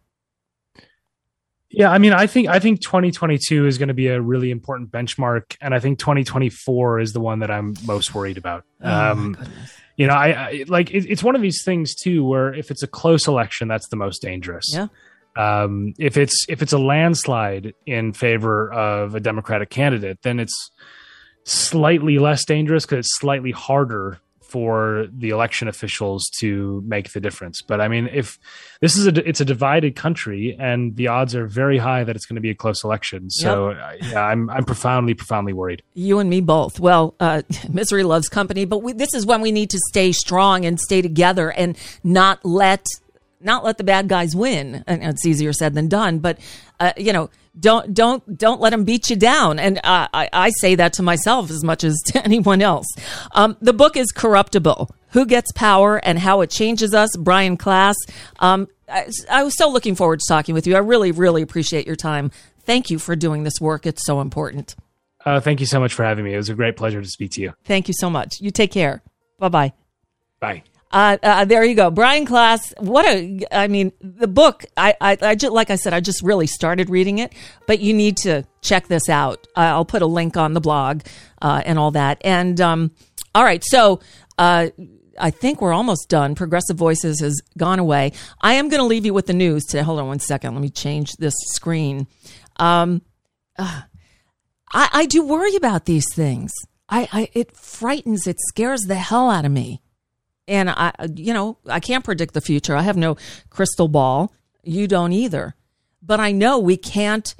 Yeah, I mean, I think I think twenty twenty-two is going to be a really important benchmark, and I think twenty twenty-four is the one that I'm most worried about. Oh, um, my goodness. You know, I, I like it, it's one of these things too, where if it's a close election, that's the most dangerous. Yeah. Um, if it's if it's a landslide in favor of a Democratic candidate, then it's slightly less dangerous because it's slightly harder for the election officials to make the difference. But I mean, if this is a it's a divided country, and the odds are very high that it's going to be a close election. So yep. uh, yeah, I'm I'm profoundly profoundly worried. You and me both. Well, uh, misery loves company, but we, this is when we need to stay strong and stay together and not let. Not let the bad guys win. And it's easier said than done, but uh, you know, don't don't don't let them beat you down. And uh, I, I say that to myself as much as to anyone else. Um, the book is Corruptible: Who Gets Power and How It Changes Us. Brian Klaas. Um, I, I was so looking forward to talking with you. I really, really appreciate your time. Thank you for doing this work. It's so important. Uh, thank you so much for having me. It was a great pleasure to speak to you. Thank you so much. You take care. Bye bye. Bye. Uh, uh, there you go. Brian Klaas. What a, I mean, the book, I, I, I just, like I said, I just really started reading it, but you need to check this out. Uh, I'll put a link on the blog, uh, and all that. And, um, all right. So, uh, I think we're almost done. Progressive Voices has gone away. I am going to leave you with the news today. Hold on one second. Let me change this screen. Um, uh, I, I do worry about these things. I, I, it frightens, it scares the hell out of me. And I, you know, I can't predict the future. I have no crystal ball. You don't either. But I know we can't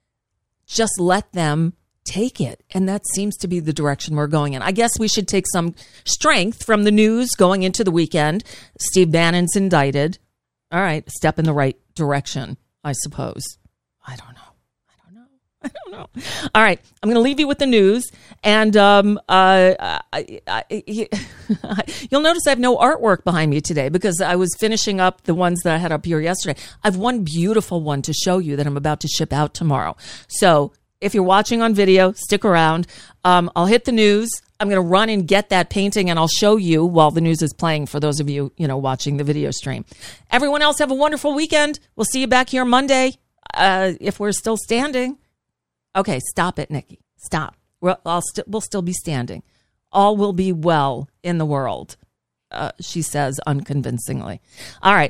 just let them take it. And that seems to be the direction we're going in. I guess we should take some strength from the news going into the weekend. Steve Bannon's indicted. All right, step in the right direction, I suppose. I don't know. I don't know. All right. I'm going to leave you with the news. And um, uh, I, I, I, you'll notice I have no artwork behind me today because I was finishing up the ones that I had up here yesterday. I have one beautiful one to show you that I'm about to ship out tomorrow. So if you're watching on video, stick around. Um, I'll hit the news. I'm going to run and get that painting, and I'll show you while the news is playing for those of you, you know, watching the video stream. Everyone else have a wonderful weekend. We'll see you back here Monday uh, if we're still standing. Okay, stop it, Nikki. Stop. We'll, I'll st- we'll still be standing. All will be well in the world, uh, she says unconvincingly. All right.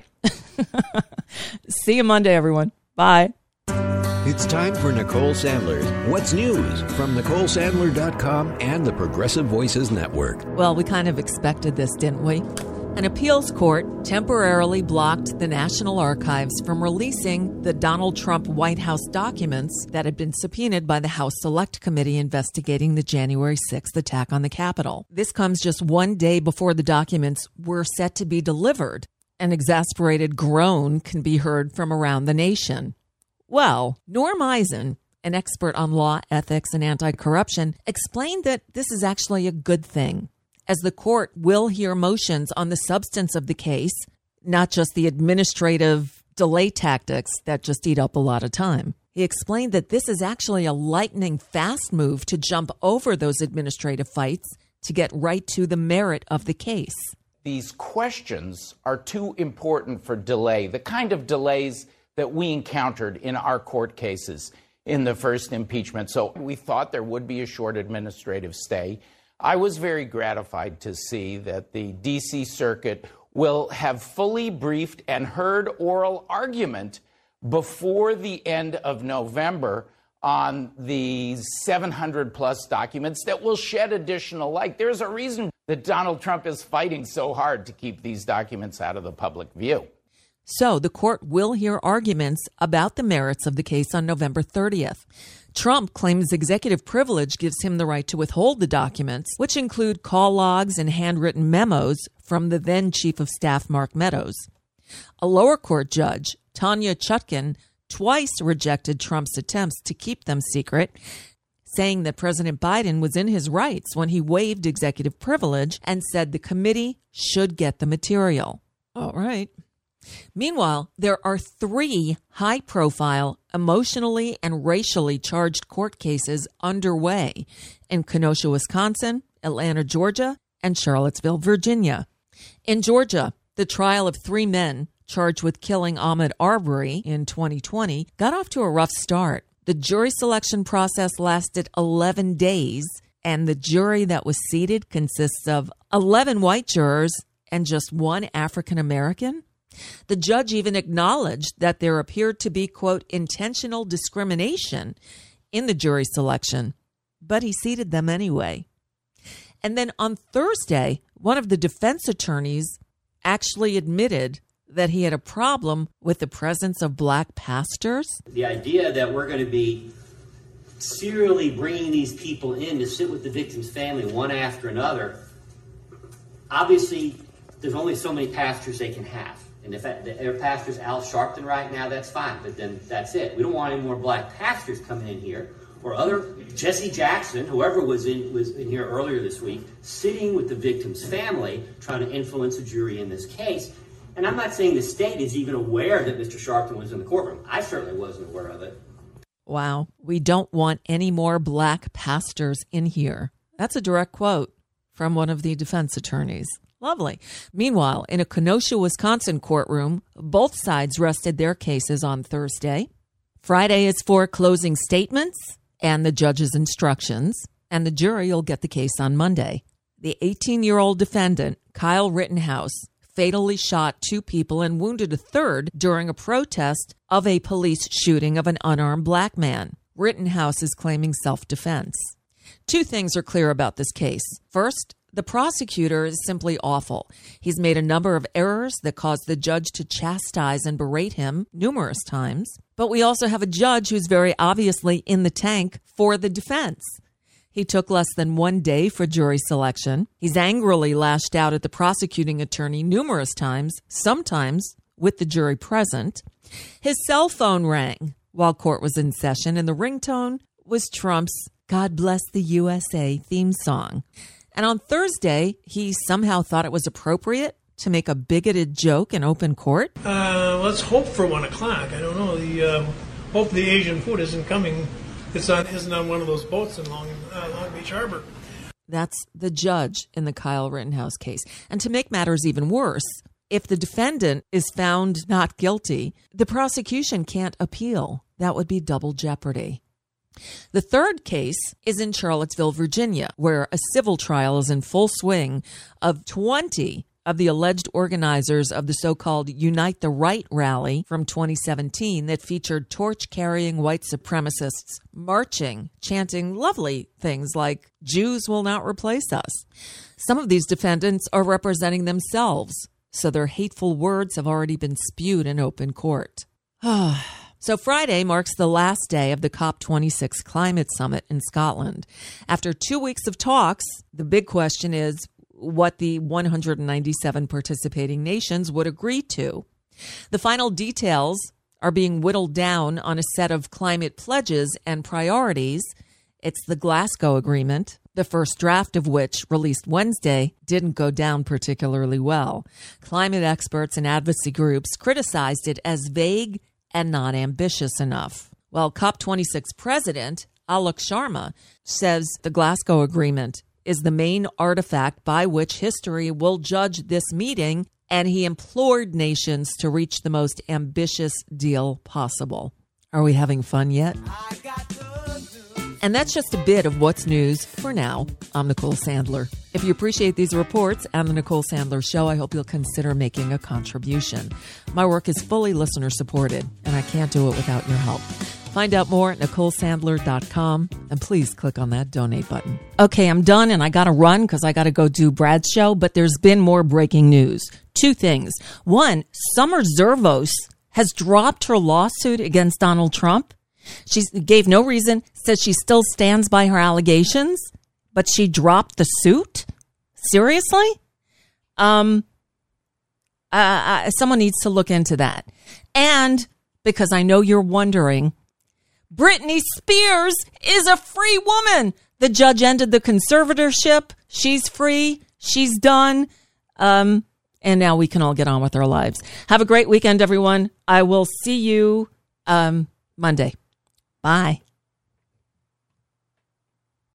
See you Monday, everyone. Bye. It's time for Nicole Sandler's What's News from Nicole Sandler dot com and the Progressive Voices Network. Well, we kind of expected this, didn't we? An appeals court temporarily blocked the National Archives from releasing the Donald Trump White House documents that had been subpoenaed by the House Select Committee investigating the January sixth attack on the Capitol. This comes just one day before the documents were set to be delivered. An exasperated groan can be heard from around the nation. Well, Norm Eisen, an expert on law, ethics, and anti-corruption, explained that this is actually a good thing, as the court will hear motions on the substance of the case, not just the administrative delay tactics that just eat up a lot of time. He explained that this is actually a lightning fast move to jump over those administrative fights to get right to the merit of the case. These questions are too important for delay, the kind of delays that we encountered in our court cases in the first impeachment. So we thought there would be a short administrative stay. I was very gratified to see that the D C Circuit will have fully briefed and heard oral argument before the end of November on the seven hundred plus documents that will shed additional light. There's a reason that Donald Trump is fighting so hard to keep these documents out of the public view. So the court will hear arguments about the merits of the case on November thirtieth. Trump claims executive privilege gives him the right to withhold the documents, which include call logs and handwritten memos from the then Chief of Staff, Mark Meadows. A lower court judge, Tanya Chutkan, twice rejected Trump's attempts to keep them secret, saying that President Biden was in his rights when he waived executive privilege and said the committee should get the material. All right. Meanwhile, there are three high-profile, emotionally and racially charged court cases underway in Kenosha, Wisconsin, Atlanta, Georgia, and Charlottesville, Virginia. In Georgia, the trial of three men charged with killing Ahmaud Arbery in twenty twenty got off to a rough start. The jury selection process lasted eleven days, and the jury that was seated consists of eleven white jurors and just one African American. The judge even acknowledged that there appeared to be, quote, intentional discrimination in the jury selection, but he seated them anyway. And then on Thursday, one of the defense attorneys actually admitted that he had a problem with the presence of black pastors. The idea that we're going to be serially bringing these people in to sit with the victim's family one after another, obviously there's only so many pastors they can have. And if their pastor's Al Sharpton right now, that's fine, but then that's it. We don't want any more black pastors coming in here, or other Jesse Jackson, whoever was in was in here earlier this week, sitting with the victim's family, trying to influence a jury in this case. And I'm not saying the state is even aware that Mister Sharpton was in the courtroom. I certainly wasn't aware of it. Wow, we don't want any more black pastors in here. That's a direct quote from one of the defense attorneys. Lovely. Meanwhile, in a Kenosha, Wisconsin courtroom, both sides rested their cases on Thursday. Friday is for closing statements and the judge's instructions, and the jury will get the case on Monday. The eighteen-year-old defendant, Kyle Rittenhouse, fatally shot two people and wounded a third during a protest of a police shooting of an unarmed black man. Rittenhouse is claiming self-defense. Two things are clear about this case. First, the prosecutor is simply awful. He's made a number of errors that caused the judge to chastise and berate him numerous times. But we also have a judge who's very obviously in the tank for the defense. He took less than one day for jury selection. He's angrily lashed out at the prosecuting attorney numerous times, sometimes with the jury present. His cell phone rang while court was in session, and the ringtone was Trump's God Bless the U S A theme song. And on Thursday, he somehow thought it was appropriate to make a bigoted joke in open court. Uh, let's hope for one o'clock. I don't know. The um, hope the Asian food isn't coming. It's on isn't on one of those boats in Long uh, Long Beach Harbor. That's the judge in the Kyle Rittenhouse case. And to make matters even worse, if the defendant is found not guilty, the prosecution can't appeal. That would be double jeopardy. The third case is in Charlottesville, Virginia, where a civil trial is in full swing of twenty of the alleged organizers of the so-called Unite the Right rally from twenty seventeen that featured torch-carrying white supremacists marching, chanting lovely things like, Jews will not replace us. Some of these defendants are representing themselves, so their hateful words have already been spewed in open court. So Friday marks the last day of the COP twenty-six climate summit in Scotland. After two weeks of talks, the big question is what the one hundred ninety-seven participating nations would agree to. The final details are being whittled down on a set of climate pledges and priorities. It's the Glasgow Agreement, the first draft of which, released Wednesday, didn't go down particularly well. Climate experts and advocacy groups criticized it as vague and not ambitious enough. Well, COP twenty-six president Alok Sharma says the Glasgow Agreement is the main artifact by which history will judge this meeting, and he implored nations to reach the most ambitious deal possible. Are we having fun yet? And that's just a bit of what's news for now. I'm Nicole Sandler. If you appreciate these reports and the Nicole Sandler Show, I hope you'll consider making a contribution. My work is fully listener supported, and I can't do it without your help. Find out more at nicole sandler dot com, and please click on that donate button. Okay, I'm done, and I got to run because I got to go do Brad's show, but there's been more breaking news. Two things. One, Summer Zervos has dropped her lawsuit against Donald Trump. She gave no reason, says she still stands by her allegations, but she dropped the suit? Seriously? Um, uh, uh, someone needs to look into that. And because I know you're wondering, Britney Spears is a free woman. The judge ended the conservatorship. She's free. She's done. Um, and now we can all get on with our lives. Have a great weekend, everyone. I will see you um, Monday. Bye.